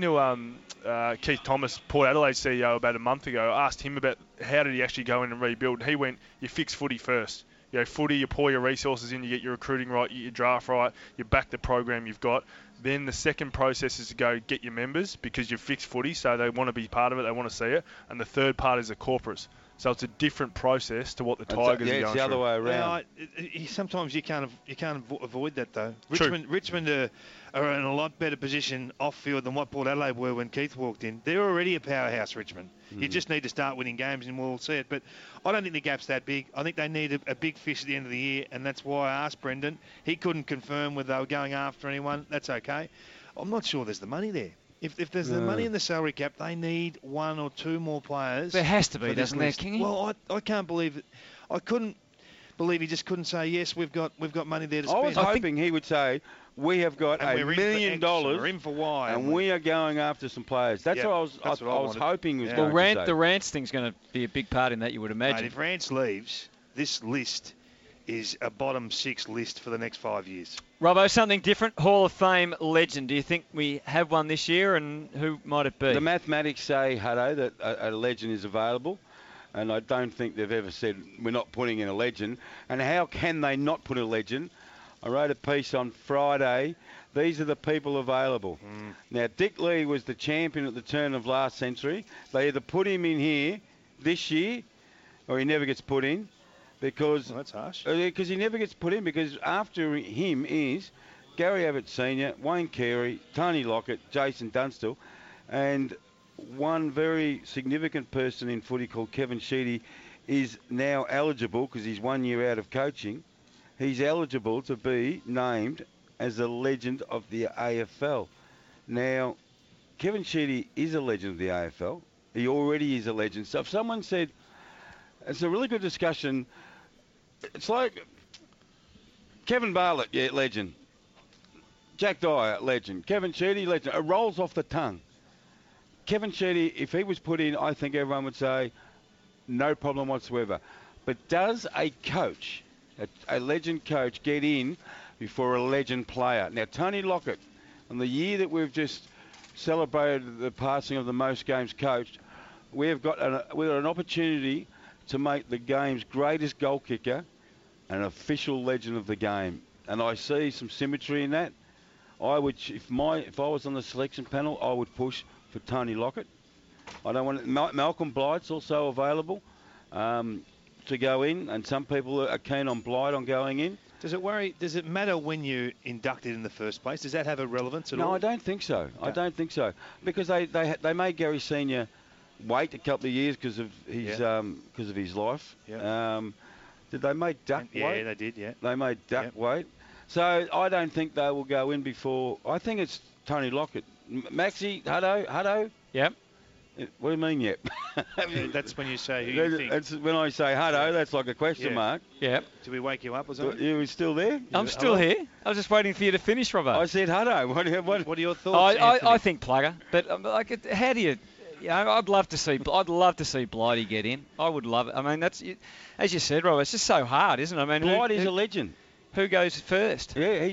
to Keith Thomas, Port Adelaide CEO, about a month ago, I asked him about how did he actually go in and rebuild, and he went, you fix footy first. You know, footy, you pour your resources in, you get your recruiting right, you get your draft right, you back the program you've got. Then the second process is to go get your members because you've fixed footy, so they want to be part of it, they want to see it. And the third part is the corporates. So it's a different process to what the Tigers are going through. Yeah, it's the other way around. Sometimes you can't avoid that, though. True. Richmond are in a lot better position off-field than what Port Adelaide were when Keith walked in. They're already a powerhouse, Richmond. You just need to start winning games and we'll see it. But I don't think the gap's that big. I think they need a big fish at the end of the year, and that's why I asked Brendan. He couldn't confirm whether they were going after anyone. That's okay. I'm not sure there's the money there. If there's the money in the salary cap, they need one or two more players. There has to be, doesn't there, Kingy? Well, I can't believe it. I couldn't believe he just couldn't say, yes, we've got money there to spend. I was hoping he would say, we have got $1 million we're in for Y, and we are going after some players. That's what I was hoping he was going to say. The Rance thing's going to be a big part in that, you would imagine. Mate, if Rance leaves, this list is a bottom 6 list for the next 5 years. Robbo, something different. Hall of Fame legend. Do you think we have one this year, and who might it be? The mathematics say, Hutto, that a legend is available, and I don't think they've ever said we're not putting in a legend. And how can they not put a legend? I wrote a piece on Friday. These are the people available. Now, Dick Lee was the champion at the turn of last century. They either put him in here this year, or he never gets put in. Because that's harsh. Because he never gets put in, because after him is Gary Ablett Sr., Wayne Carey, Tony Lockett, Jason Dunstall, and one very significant person in footy called Kevin Sheedy is now eligible, because he's 1 year out of coaching, he's eligible to be named as a legend of the AFL. Now, Kevin Sheedy is a legend of the AFL. He already is a legend. So if someone said, it's a really good discussion. It's like Kevin Bartlett, yeah, legend. Jack Dyer, legend. Kevin Sheedy, legend. It rolls off the tongue. Kevin Sheedy, if he was put in, I think everyone would say, no problem whatsoever. But does a coach, a legend coach, get in before a legend player? Now, Tony Lockett, on the year that we've just celebrated the passing of the most games coached, we've got an opportunity to make the game's greatest goal kicker an official legend of the game. And I see some symmetry in that. I would, if I was on the selection panel, I would push for Tony Lockett. I don't want Malcolm Blight's also available to go in, and some people are keen on Blight on going in. Does it matter when you induct it in the first place? Does that have a relevance at all? No, I don't think so. No. I don't think so, because they made Gary Senior wait a couple of years because of his life. Yeah. Did they make Duck wait? Yeah, they did. Yeah. They made Duck wait. So I don't think they will go in before. I think it's Tony Lockett. Maxie, Hutto. Yep. What do you mean, yep? That's when you say who you think. That's when I say Hutto, that's like a question mark. Yep. Did we wake you up or something? You were still there? I'm still here. I was just waiting for you to finish, Robbo. I said Hutto. What are your thoughts, I think Plugger. But how do you... I'd love to see Blighty get in. I would love it. I mean, that's, as you said, Rob. It's just so hard, isn't it? I mean, Blighty's a legend. Who goes first? Yeah,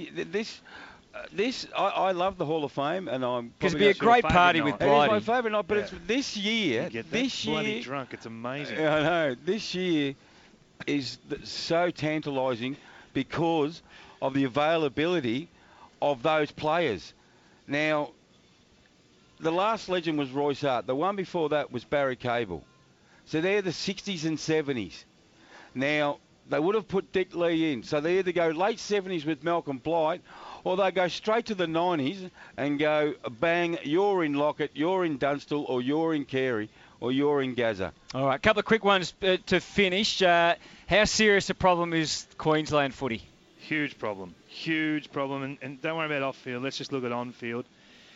I love the Hall of Fame, and I'm because it'd be a great party with Blighty. It's my favourite night, but it's this year. This year, bloody drunk. It's amazing. I know. This year is so tantalising because of the availability of those players. Now, the last legend was Royce Hart. The one before that was Barry Cable. So they're the 60s and 70s. Now, they would have put Dick Lee in. So they either go late 70s with Malcolm Blight, or they go straight to the 90s and go, bang, you're in Lockett, you're in Dunstall, or you're in Carey, or you're in Gazza. All right, a couple of quick ones to finish. How serious a problem is Queensland footy? Huge problem. And don't worry about off-field. Let's just look at on-field.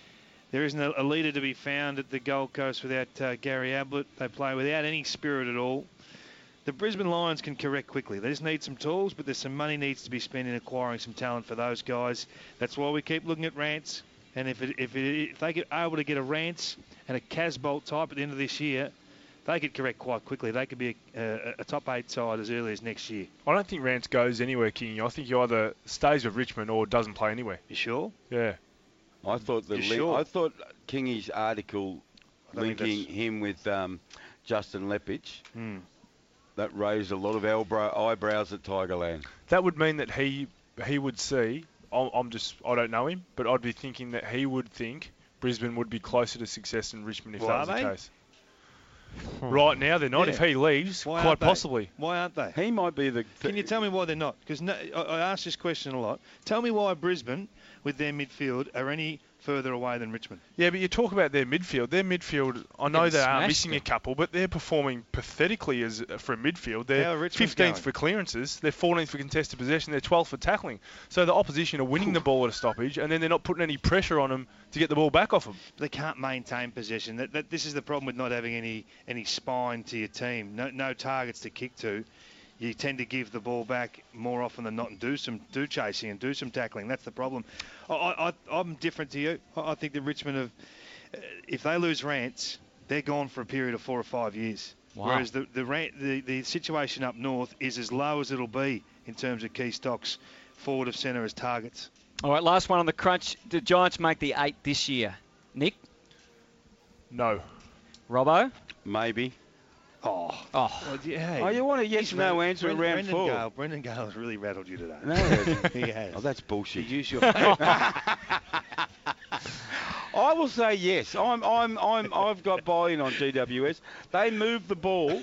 There isn't a leader to be found at the Gold Coast without Gary Ablett. They play without any spirit at all. The Brisbane Lions can correct quickly. They just need some tools, but there's some money needs to be spent in acquiring some talent for those guys. That's why we keep looking at Rance. And if they get able to get a Rance and a Casbolt type at the end of this year, they could correct quite quickly. They could be a top 8 side as early as next year. I don't think Rance goes anywhere, King. I think he either stays with Richmond or doesn't play anywhere. You sure? Yeah. I thought I thought Kingy's article linking him with Justin Lepage that raised a lot of eyebrows at Tigerland. That would mean that he would see. I don't know him, but I'd be thinking that he would think Brisbane would be closer to success than Richmond if that was the case. Right now they're not. Yeah. If he leaves, quite possibly. Why aren't they? He might be the... Can you tell me why they're not? Because I ask this question a lot. Tell me why Brisbane, with their midfield, are any further away than Richmond. Yeah, but you talk about their midfield. Their midfield, I know they are missing a couple, but they're performing pathetically for a midfield. They're 15th for clearances. They're 14th for contested possession. They're 12th for tackling. So the opposition are winning the ball at a stoppage, and then they're not putting any pressure on them to get the ball back off them. They can't maintain possession. This is the problem with not having any spine to your team. No targets to kick to. You tend to give the ball back more often than not and do chasing and do some tackling. That's the problem. I'm different to you. I think that Richmond if they lose Rance, they're gone for a period of 4 or 5 years. Wow. Whereas the situation up north is as low as it'll be in terms of key stocks, forward of centre as targets. All right, last one on the crunch. The Giants make the 8 this year. Nick? No. Robbo? Maybe. Well, hey, Oh, you want a yes or no answer at round 4? Brendan Gale has really rattled you today. No, he has. Oh, that's bullshit. Use your I will say yes. I've got buy-in on GWS. They move the ball.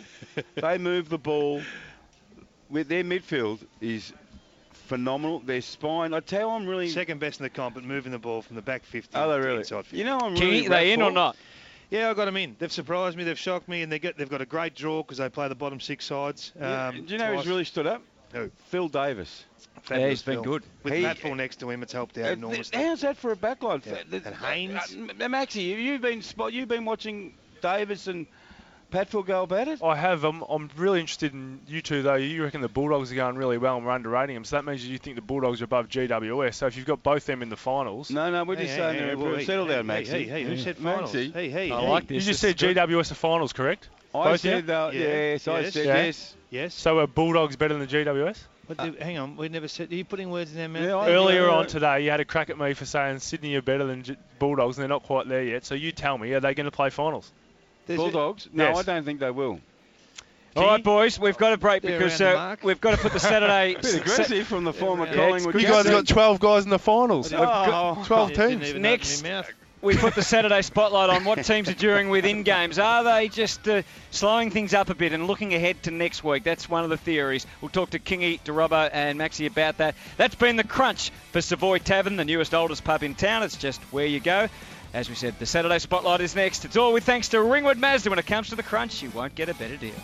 With their midfield is phenomenal. Their spine. I tell you, I'm really second best in the comp at moving the ball from the back 50 to the inside 50. You know, I'm really. Are they in or not? Yeah, I got them in. They've surprised me. They've shocked me, and they've got a great draw because they play the bottom 6 sides. Do you know who's really stood up? Who? Phil Davis. Yeah, he's been good. With Matt Full next to him, it's helped out enormously. How's that for a backline? Yeah. And Haynes. Maxie, you've been watching Davis and Patfield go about it? I have. I'm really interested in you two, though. You reckon the Bulldogs are going really well and we're underrating them, so that means you think the Bulldogs are above GWS. So if you've got both them in the finals... No, we're just saying... Settle down, Maxie. Hey, who said finals? Maxie. Hey. I like this. You just said GWS are finals, correct? I said yes. I said yes. Yes. So are Bulldogs better than the GWS? Hang on, we never said... Are you putting words in their mouth? Yeah, Earlier on today, you had a crack at me for saying Sydney are better than Bulldogs, and they're not quite there yet. So you tell me, are they going to play finals? Bulldogs? No, Yes. I don't think they will. All right, boys, we've got to break because we've got to put the Saturday... Bit aggressive from the former Collingwood. You guys got 12 guys in the finals. Oh. We've got 12 teams. Next, we put the Saturday spotlight on what teams are doing within games. Are they just slowing things up a bit and looking ahead to next week? That's one of the theories. We'll talk to Kingy, DeRobbo and Maxie about that. That's been the crunch for Savoy Tavern, the newest, oldest pub in town. It's just where you go. As we said, the Saturday Spotlight is next. It's all with thanks to Ringwood Mazda. When it comes to the crunch, you won't get a better deal.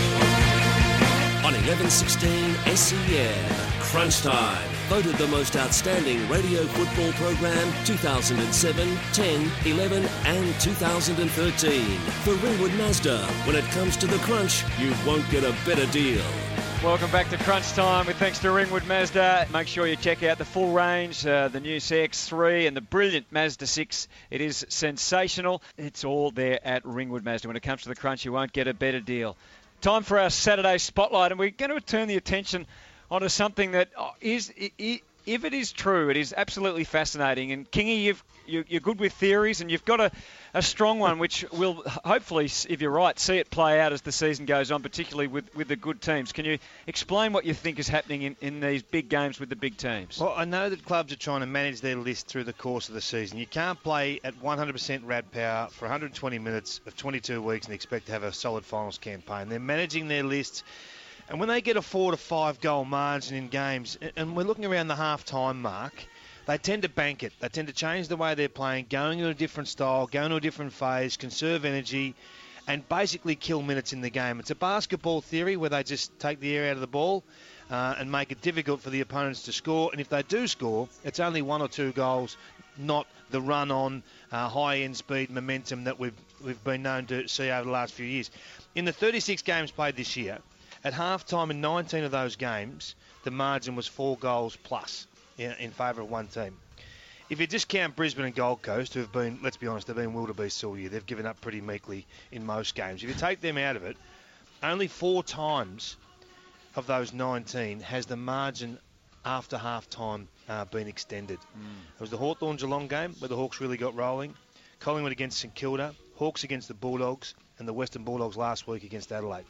On 11:16 SEN, Crunch Time. Voted the most outstanding radio football program 2007, 10, 11 and 2013. For Ringwood Mazda, when it comes to the crunch, you won't get a better deal. Welcome back to Crunch Time with thanks to Ringwood Mazda. Make sure you check out the full range, the new CX-3 and the brilliant Mazda 6. It is sensational. It's all there at Ringwood Mazda. When it comes to the crunch, you won't get a better deal. Time for our Saturday Spotlight, and we're going to turn the attention onto something that is, if it is true, it is absolutely fascinating. And Kingy, you're good with theories, and you've got a strong one, which will hopefully, if you're right, see it play out as the season goes on, particularly with the good teams. Can you explain what you think is happening in these big games with the big teams? Well, I know that clubs are trying to manage their list through the course of the season. You can't play at 100% rad power for 120 minutes of 22 weeks and expect to have a solid finals campaign. They're managing their lists. And when they get a 4 to 5 goal margin in games, and we're looking around the half-time mark, they tend to bank it. They tend to change the way they're playing, going into a different style, going to a different phase, conserve energy, and basically kill minutes in the game. It's a basketball theory where they just take the air out of the ball and make it difficult for the opponents to score. And if they do score, it's only 1 or 2 goals, not the run-on, high-end speed momentum that we've been known to see over the last few years. In the 36 games played this year, at half-time in 19 of those games, the margin was 4 goals plus in favour of one team. If you just count Brisbane and Gold Coast, who have been, let's be honest, they've been wildebeests all year. They've given up pretty meekly in most games. If you take them out of it, only 4 times of those 19 has the margin after half-time been extended. It was the Hawthorn-Geelong game where the Hawks really got rolling, Collingwood against St Kilda, Hawks against the Bulldogs, and the Western Bulldogs last week against Adelaide.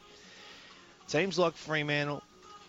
Teams like Fremantle,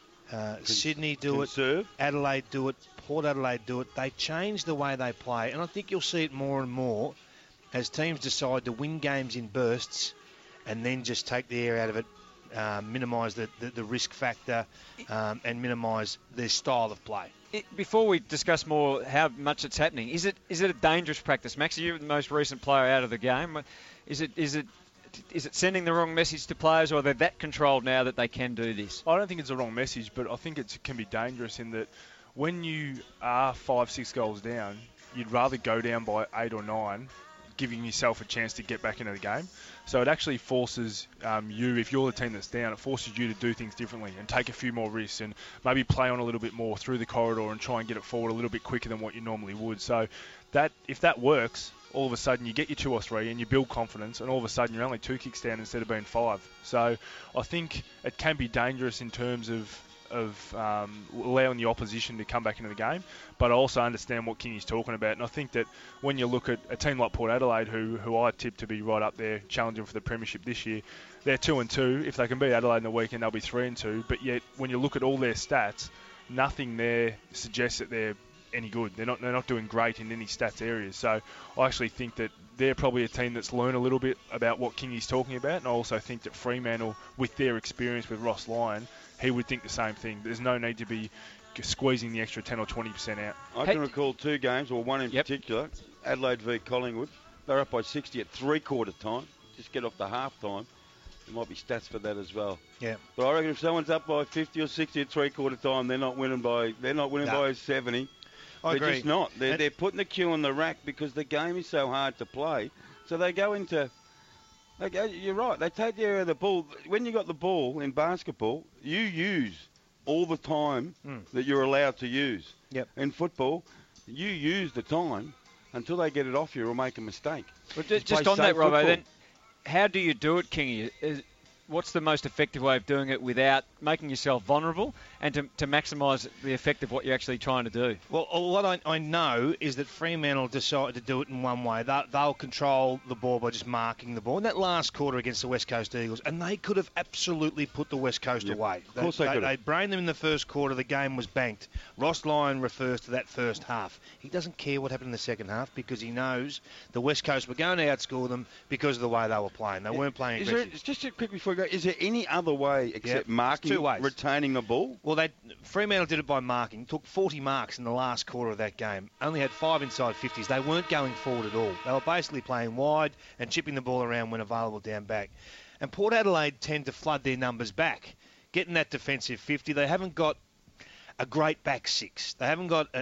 Sydney do it, Adelaide do it, Port Adelaide do it. They change the way they play, and I think you'll see it more and more as teams decide to win games in bursts and then just take the air out of it, minimise the risk factor, and minimise their style of play. Before we discuss more how much it's happening, is it a dangerous practice? Max, you're the most recent player out of the game. Is it sending the wrong message to players, or are they that controlled now that they can do this? I don't think it's a wrong message, but I think it can be dangerous in that when you are 5-6 goals down, you'd rather go down by 8 or 9, giving yourself a chance to get back into the game. So it actually forces you, if you're the team that's down, it forces you to do things differently and take a few more risks and maybe play on a little bit more through the corridor and try and get it forward a little bit quicker than what you normally would. So that if that works, all of a sudden you get your 2 or 3 and you build confidence, and all of a sudden you're only 2 kicks down instead of being 5. So I think it can be dangerous in terms of allowing the opposition to come back into the game, but I also understand what Kingy's talking about, and I think that when you look at a team like Port Adelaide, who I tip to be right up there challenging for the premiership this year, they're 2-2. If they can beat Adelaide in the weekend, they'll be 3-2. But yet, when you look at all their stats, nothing there suggests that they're any good. They're not doing great in any stats areas. So I actually think that they're probably a team that's learned a little bit about what Kingy's talking about, and I also think that Fremantle, with their experience with Ross Lyon, he would think the same thing. There's no need to be squeezing the extra 10 or 20% out. I can recall 2 games, or one in particular, Adelaide v Collingwood. They're up by 60 at 3/4 time. Just get off the half time. There might be stats for that as well. Yeah. But I reckon if someone's up by 50 or 60 at 3/4 time, they're not winning by 70. I agree. They're just not. They're putting the cue on the rack because the game is so hard to play. So they go into... You're right. They take the area of the ball. When you got the ball in basketball, you use all the time that you're allowed to use. Yep. In football, you use the time until they get it off you or make a mistake. But just on that, Robbo, then, how do you do it, Kingy? What's the most effective way of doing it without making yourself vulnerable and to maximise the effect of what you're actually trying to do? Well, what I know is that Fremantle decided to do it in one way. They'll control the ball by just marking the ball. In that last quarter against the West Coast Eagles, and they could have absolutely put the West Coast away. Of course they could have. They brained them in the first quarter. The game was banked. Ross Lyon refers to that first half. He doesn't care what happened in the second half because he knows the West Coast were going to outscore them because of the way they were playing. They weren't playing aggressive. Just quick before we go, is there any other way except marking, 2 ways. retaining the ball? Well, Fremantle did it by marking. Took 40 marks in the last quarter of that game. Only had 5 inside 50s. They weren't going forward at all. They were basically playing wide and chipping the ball around when available down back. And Port Adelaide tend to flood their numbers back, getting that defensive 50. They haven't got a great back 6. They haven't got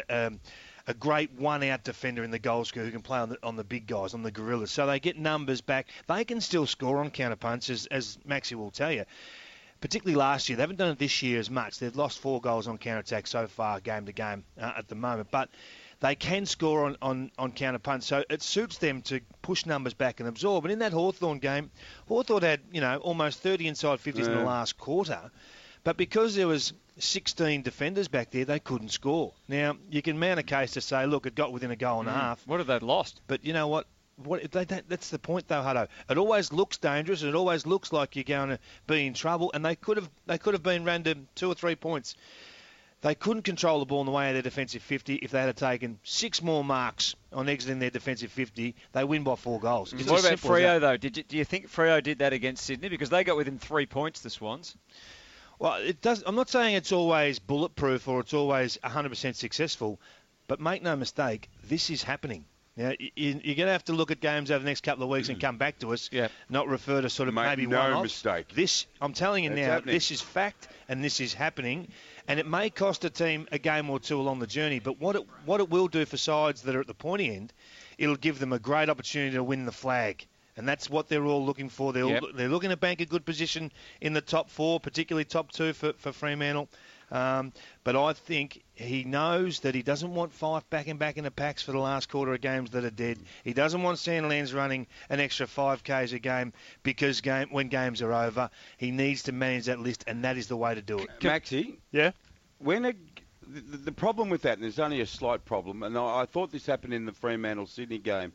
a great one-out defender in the goal scorer who can play on the big guys, on the gorillas. So they get numbers back. They can still score on counter-punch, as Maxie will tell you. Particularly last year. They haven't done it this year as much. They've lost 4 goals on counter-attack so far, game to game, at the moment. But they can score on counter-punch. So it suits them to push numbers back and absorb. And in that Hawthorn game, Hawthorn had, almost 30 inside 50s in the last quarter. But because there was 16 defenders back there, they couldn't score. Now, you can mount a case to say, look, it got within a goal and a half. What have they lost? But you know what? That's the point, though, Hutto. It always looks dangerous, and it always looks like you're going to be in trouble. And they could have been random 2 or 3 points. They couldn't control the ball in the way of their defensive 50. If they had taken 6 more marks on exiting their defensive 50, they win by 4 goals. What about Freo, though? Do you think Freo did that against Sydney? Because they got within 3 points, the Swans. Well, it does. I'm not saying it's always bulletproof or it's always 100% successful, but make no mistake, this is happening. Now, you're going to have to look at games over the next couple of weeks and come back to us, not refer to sort of maybe one-offs. No mistake. This, I'm telling you now, this is fact and this is happening, and it may cost a team a game or two along the journey, but what it will do for sides that are at the pointy end, it'll give them a great opportunity to win the flag. And that's what they're all looking for. They're looking to bank a good position in the top 4, particularly top 2 for Fremantle. But I think he knows that he doesn't want Fife back in the packs for the last quarter of games that are dead. He doesn't want Sandilands running an extra 5Ks a game because when games are over, he needs to manage that list, and that is the way to do it. Maxie? Yeah? When the problem with that, and there's only a slight problem, and I thought this happened in the Fremantle-Sydney game,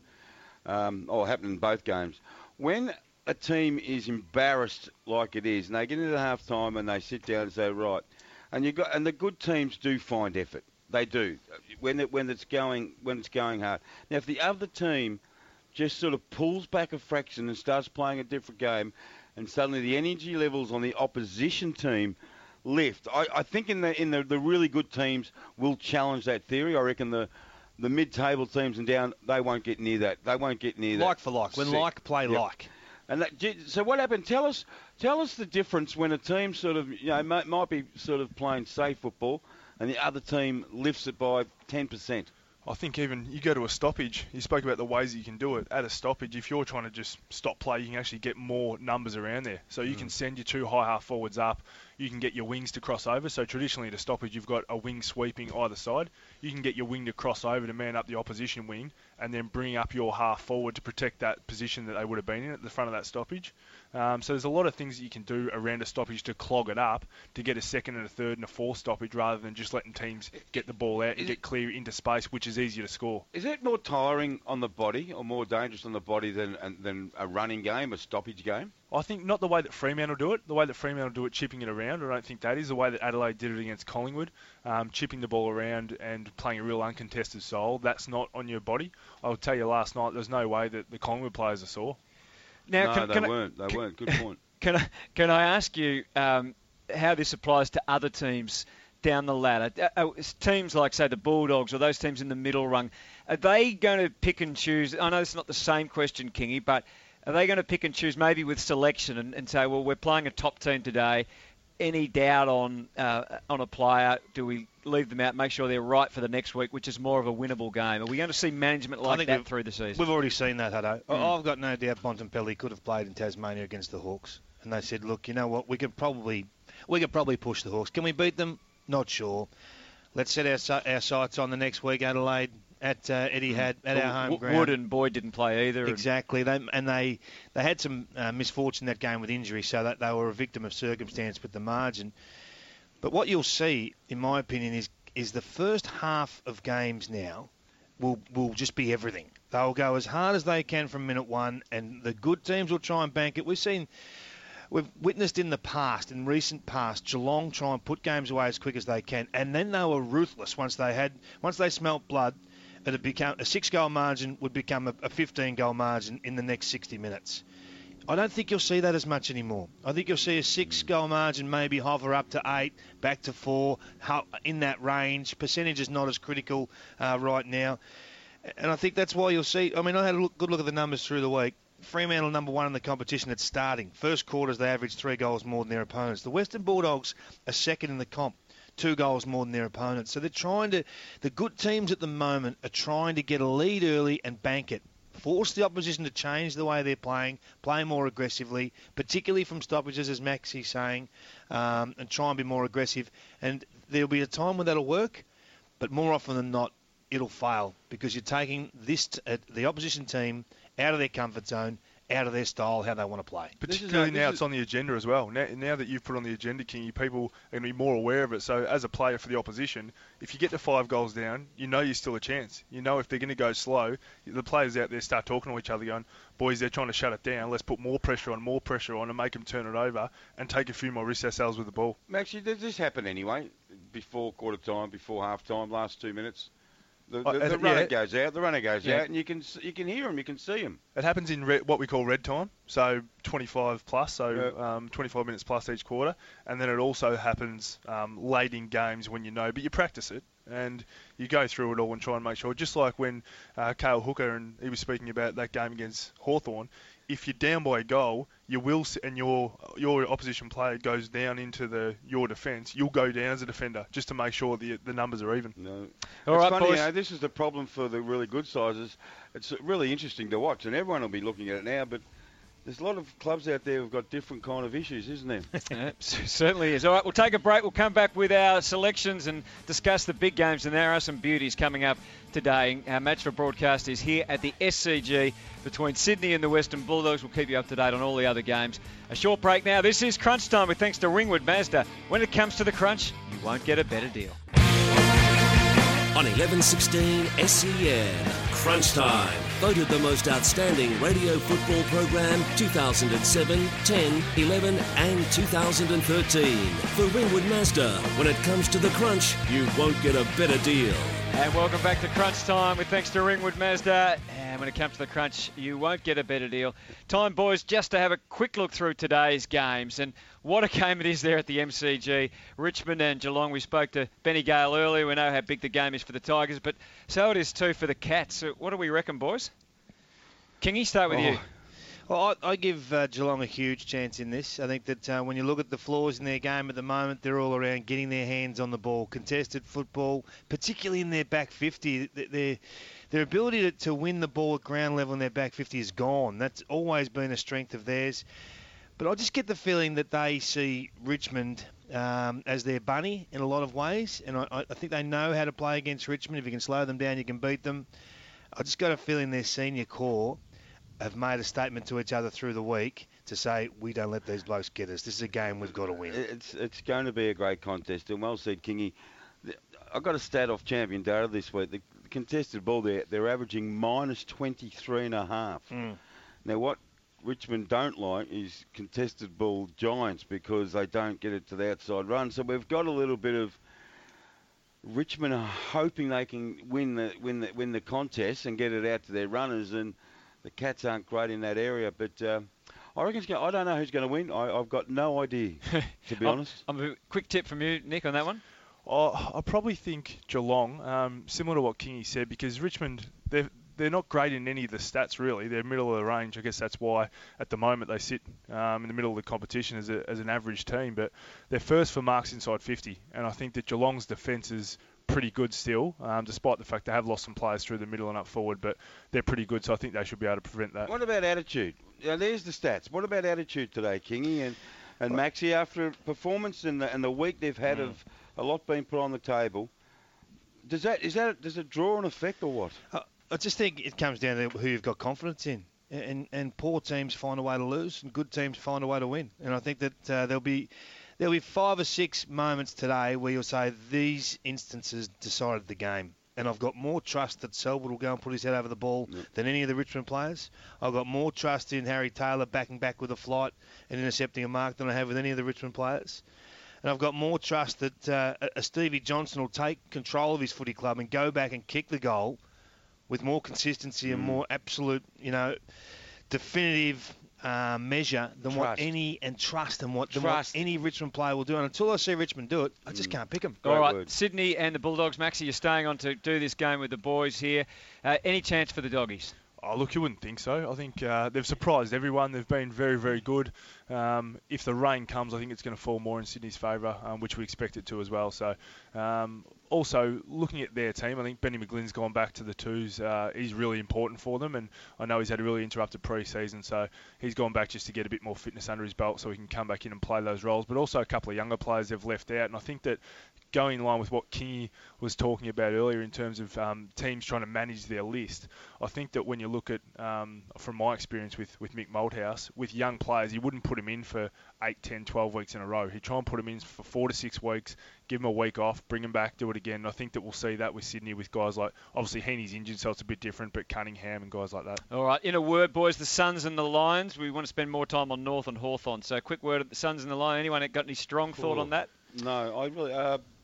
or happened in both games. When a team is embarrassed like it is, and they get into half-time and they sit down and say, right, and the good teams do find effort. They do when it's going hard. Now, if the other team just sort of pulls back a fraction and starts playing a different game, and suddenly the energy levels on the opposition team lift, I think in the really good teams will challenge that theory. I reckon the mid-table teams and down, they won't get near that. They won't get near that. Like for like, when like play like. And so what happened? Tell us the difference when a team sort of, might be sort of playing safe football and the other team lifts it by 10%. I think even you go to a stoppage, you spoke about the ways that you can do it. At a stoppage, if you're trying to just stop play, you can actually get more numbers around there. So you can send your 2 high half forwards up. You can get your wings to cross over. So traditionally at a stoppage, you've got a wing sweeping either side. You can get your wing to cross over to man up the opposition wing and then bring up your half forward to protect that position that they would have been in at the front of that stoppage. So there's a lot of things that you can do around a stoppage to clog it up, to get a second and a third and a fourth stoppage rather than just letting teams get the ball out and get clear into space, which is easier to score. Is it more tiring on the body or more dangerous on the body than a running game, a stoppage game? I think not the way that Fremantle do it. The way that Fremantle do it, chipping it around, I don't think that is the way that Adelaide did it against Collingwood. Chipping the ball around and playing a real uncontested style, that's not on your body. I'll tell you last night, there's no way that the Collingwood players are sore. Now, they weren't. Good point. Can I ask you how this applies to other teams down the ladder? Teams like, say, the Bulldogs or those teams in the middle rung, are they going to pick and choose? I know it's not the same question, Kingy, but are they going to pick and choose maybe with selection and say, well, we're playing a top team today. Any doubt on a player? Do we leave them out, make sure they're right for the next week, which is more of a winnable game? Are we going to see management like that through the season? We've already seen that, Hutto. I've got no doubt Bontempelli could have played in Tasmania against the Hawks. And they said, look, you know what, we could probably push the Hawks. Can we beat them? Not sure. Let's set our sights on the next week, Adelaide, at Etihad, at our home ground. Wood and Boyd didn't play either. Exactly. They had some misfortune that game with injury, so that they were a victim of circumstance with the margin. But what you'll see, in my opinion, is the first half of games now will just be everything. They'll go as hard as they can from minute one, and the good teams will try and bank it. We've witnessed in recent past, Geelong try and put games away as quick as they can, and then they were ruthless once they smelt blood. A 6-goal margin would become a 15-goal margin in the next 60 minutes. I don't think you'll see that as much anymore. I think you'll see a 6-goal margin maybe hover up to 8, back to 4, in that range. Percentage is not as critical right now. And I think that's why you'll see... I mean, I had a good look at the numbers through the week. Fremantle number 1 in the competition at starting. First quarters, they averaged 3 goals more than their opponents. The Western Bulldogs are second in the comp. 2 goals more than their opponents. So the good teams at the moment are trying to get a lead early and bank it. Force the opposition to change the way they're playing, play more aggressively, particularly from stoppages, as Maxie's saying, and try and be more aggressive. And there'll be a time when that'll work, but more often than not, it'll fail because you're taking the opposition team out of their comfort zone, out of their style, how they want to play. Particularly now it's on the agenda as well. Now that you've put on the agenda, King, people are going to be more aware of it. So as a player for the opposition, if you get to 5 goals down, you know you're still a chance. You know if they're going to go slow, the players out there start talking to each other going, boys, they're trying to shut it down. Let's put more pressure on and make them turn it over and take a few more risks ourselves with the ball. Actually, does this happen anyway? Before quarter time, before half time, last 2 minutes? The runner goes out, and you can hear him, you can see him. It happens in what we call red time, so 25 plus, 25 minutes plus each quarter, and then it also happens late in games when you know, but you practice it. And you go through it all and try and make sure, just like when Cale Hooker, and he was speaking about that game against Hawthorn, if you're down by a goal, you will, and your opposition player goes down into your defence, you'll go down as a defender just to make sure the numbers are even. No. All right, funny, boys. this is the problem for the really good sizes. It's really interesting to watch, and everyone will be looking at it now, but there's a lot of clubs out there who've got different kind of issues, isn't there? Yeah, certainly is. All right, we'll take a break. We'll come back with our selections and discuss the big games, and there are some beauties coming up today. Our match for broadcast is here at the SCG between Sydney and the Western Bulldogs. We'll keep you up to date on all the other games. A short break now. This is Crunch Time with thanks to Ringwood Mazda. When it comes to the crunch, you won't get a better deal. On 11:16 SEN, Crunch Time. Voted the most outstanding radio football program 2007, 10, 11 and 2013. For Ringwood Mazda, when it comes to the crunch, you won't get a better deal. And welcome back to Crunch Time with thanks to Ringwood Mazda. And when it comes to the crunch, you won't get a better deal. Time, boys, just to have a quick look through today's games. And what a game it is there at the MCG. Richmond and Geelong. We spoke to Benny Gale earlier. We know how big the game is for the Tigers, but so it is too for the Cats. So what do we reckon, boys? Kingy, start with you. Well, I give Geelong a huge chance in this. I think that when you look at the flaws in their game at the moment, they're all around getting their hands on the ball. Contested football, particularly in their back 50. Their ability to win the ball at ground level in their back 50 is gone. That's always been a strength of theirs. But I just get the feeling that they see Richmond as their bunny in a lot of ways. And I think they know how to play against Richmond. If you can slow them down, you can beat them. I just got a feeling their senior core have made a statement to each other through the week to say, we don't let these blokes get us. This is a game we've got to win. It's going to be a great contest, and well said, Kingy. I got a stat off Champion Data this week. The contested ball, they're averaging minus 23.5. Now, what Richmond don't like is contested ball giants because they don't get it to the outside run. So we've got a little bit of Richmond are hoping they can win the contest and get it out to their runners, and the Cats aren't great in that area. But I reckon I don't know who's going to win. I've got no idea, to be honest. A quick tip from you, Nick, on that one. I probably think Geelong, similar to what Kingy said, because Richmond, they're not great in any of the stats, really. They're middle of the range. I guess that's why, at the moment, they sit in the middle of the competition as an average team. But they're first for marks inside 50. And I think that Geelong's defence is pretty good still, despite the fact they have lost some players through the middle and up forward. But they're pretty good, so I think they should be able to prevent that. What about attitude? Now, there's the stats. What about attitude today, Kingy and Maxie, after performance and the week they've had of a lot being put on the table? Does it draw an effect or what? I just think it comes down to who you've got confidence in. And poor teams find a way to lose, and good teams find a way to win. And I think that there'll be 5 or 6 moments today where you'll say these instances decided the game. And I've got more trust that Selwood will go and put his head over the ball than any of the Richmond players. I've got more trust in Harry Taylor backing back with a flight and intercepting a mark than I have with any of the Richmond players. And I've got more trust that a Stevie Johnson will take control of his footy club and go back and kick the goal with more consistency and more absolute, definitive measure than what any Richmond player will do. And until I see Richmond do it, I just can't pick them. All right, Sydney and the Bulldogs. Maxie, you're staying on to do this game with the boys here. Any chance for the Doggies? Oh, look, you wouldn't think so. I think they've surprised everyone. They've been very, very good. If the rain comes, I think it's going to fall more in Sydney's favour, which we expect it to as well. So, also, looking at their team, I think Benny McGlynn's gone back to the twos. He's really important for them, and I know he's had a really interrupted pre-season, so he's gone back just to get a bit more fitness under his belt so he can come back in and play those roles. But also a couple of younger players they've left out, and I think that going in line with what Kingy was talking about earlier in terms of teams trying to manage their list, I think that when you look at, from my experience with Mick Malthouse, with young players, he wouldn't put him in for 8, 10, 12 weeks in a row. He'd try and put him in for 4 to 6 weeks, give him a week off, bring him back, do it again. I think that we'll see that with Sydney with guys like, obviously Heaney's injured, so it's a bit different, but Cunningham and guys like that. All right, in a word, boys, the Suns and the Lions. We want to spend more time on North and Hawthorn. So quick word at the Suns and the Lions. Anyone got any strong thought on that? No, I really...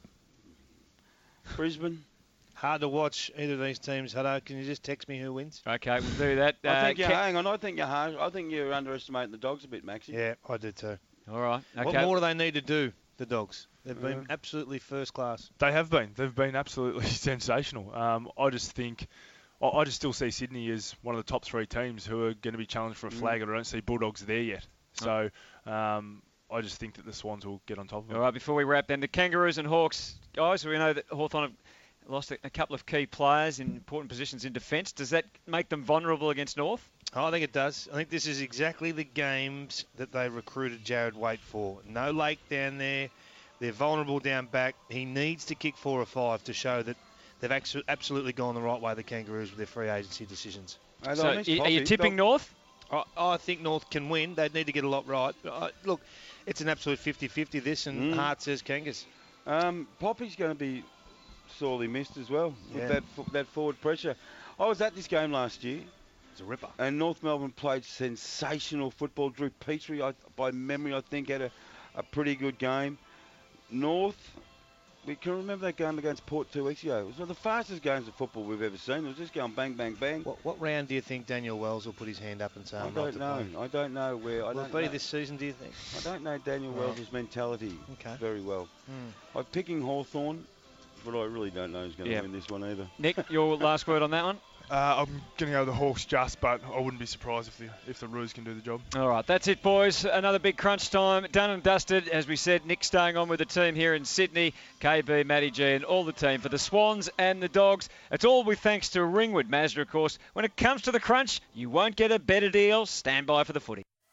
Brisbane. Hard to watch either of these teams. Hutto, can you just text me who wins? Okay, we'll do that. Hang on. I think you're underestimating the Dogs a bit, Maxie. Yeah, I do too. All right. Okay. What more do they need to do? the Dogs. They've been absolutely first class. They have been. They've been absolutely sensational. I just still see Sydney as one of the top 3 teams who are going to be challenged for a flag, and I don't see Bulldogs there yet. So I just think that the Swans will get on top of them. All right, before we wrap then, the Kangaroos and Hawks, guys, we know that Hawthorn have lost a couple of key players in important positions in defence. Does that make them vulnerable against North? Oh, I think it does. I think this is exactly the games that they recruited Jared Waite for. No Lake down there. They're vulnerable down back. He needs to kick 4 or 5 to show that they've absolutely gone the right way, the Kangaroos, with their free agency decisions. So are you tipping North? I think North can win. They need to get a lot right. Look, it's an absolute 50-50 this, and Hart says Kangas. Poppy's going to be sorely missed as well with that forward pressure. I was at this game last year. It's a ripper. And North Melbourne played sensational football. Drew Petrie, by memory, I think, had a pretty good game. North, we can remember that game against Port 2 weeks ago. It was one of the fastest games of football we've ever seen. It was just going bang, bang, bang. What round do you think Daniel Wells will put his hand up and say, I don't know where. Will it be this season, do you think? I don't know Daniel Wells' mentality very well. I'm picking Hawthorn, but I really don't know who's going to win this one either. Nick, your last word on that one? I'm going to go with the Hawks but I wouldn't be surprised if the Roos can do the job. All right, that's it, boys. Another big crunch time. Done and dusted. As we said, Nick staying on with the team here in Sydney. KB, Matty G and all the team for the Swans and the Dogs. It's all with thanks to Ringwood Mazda, of course. When it comes to the crunch, you won't get a better deal. Stand by for the footy.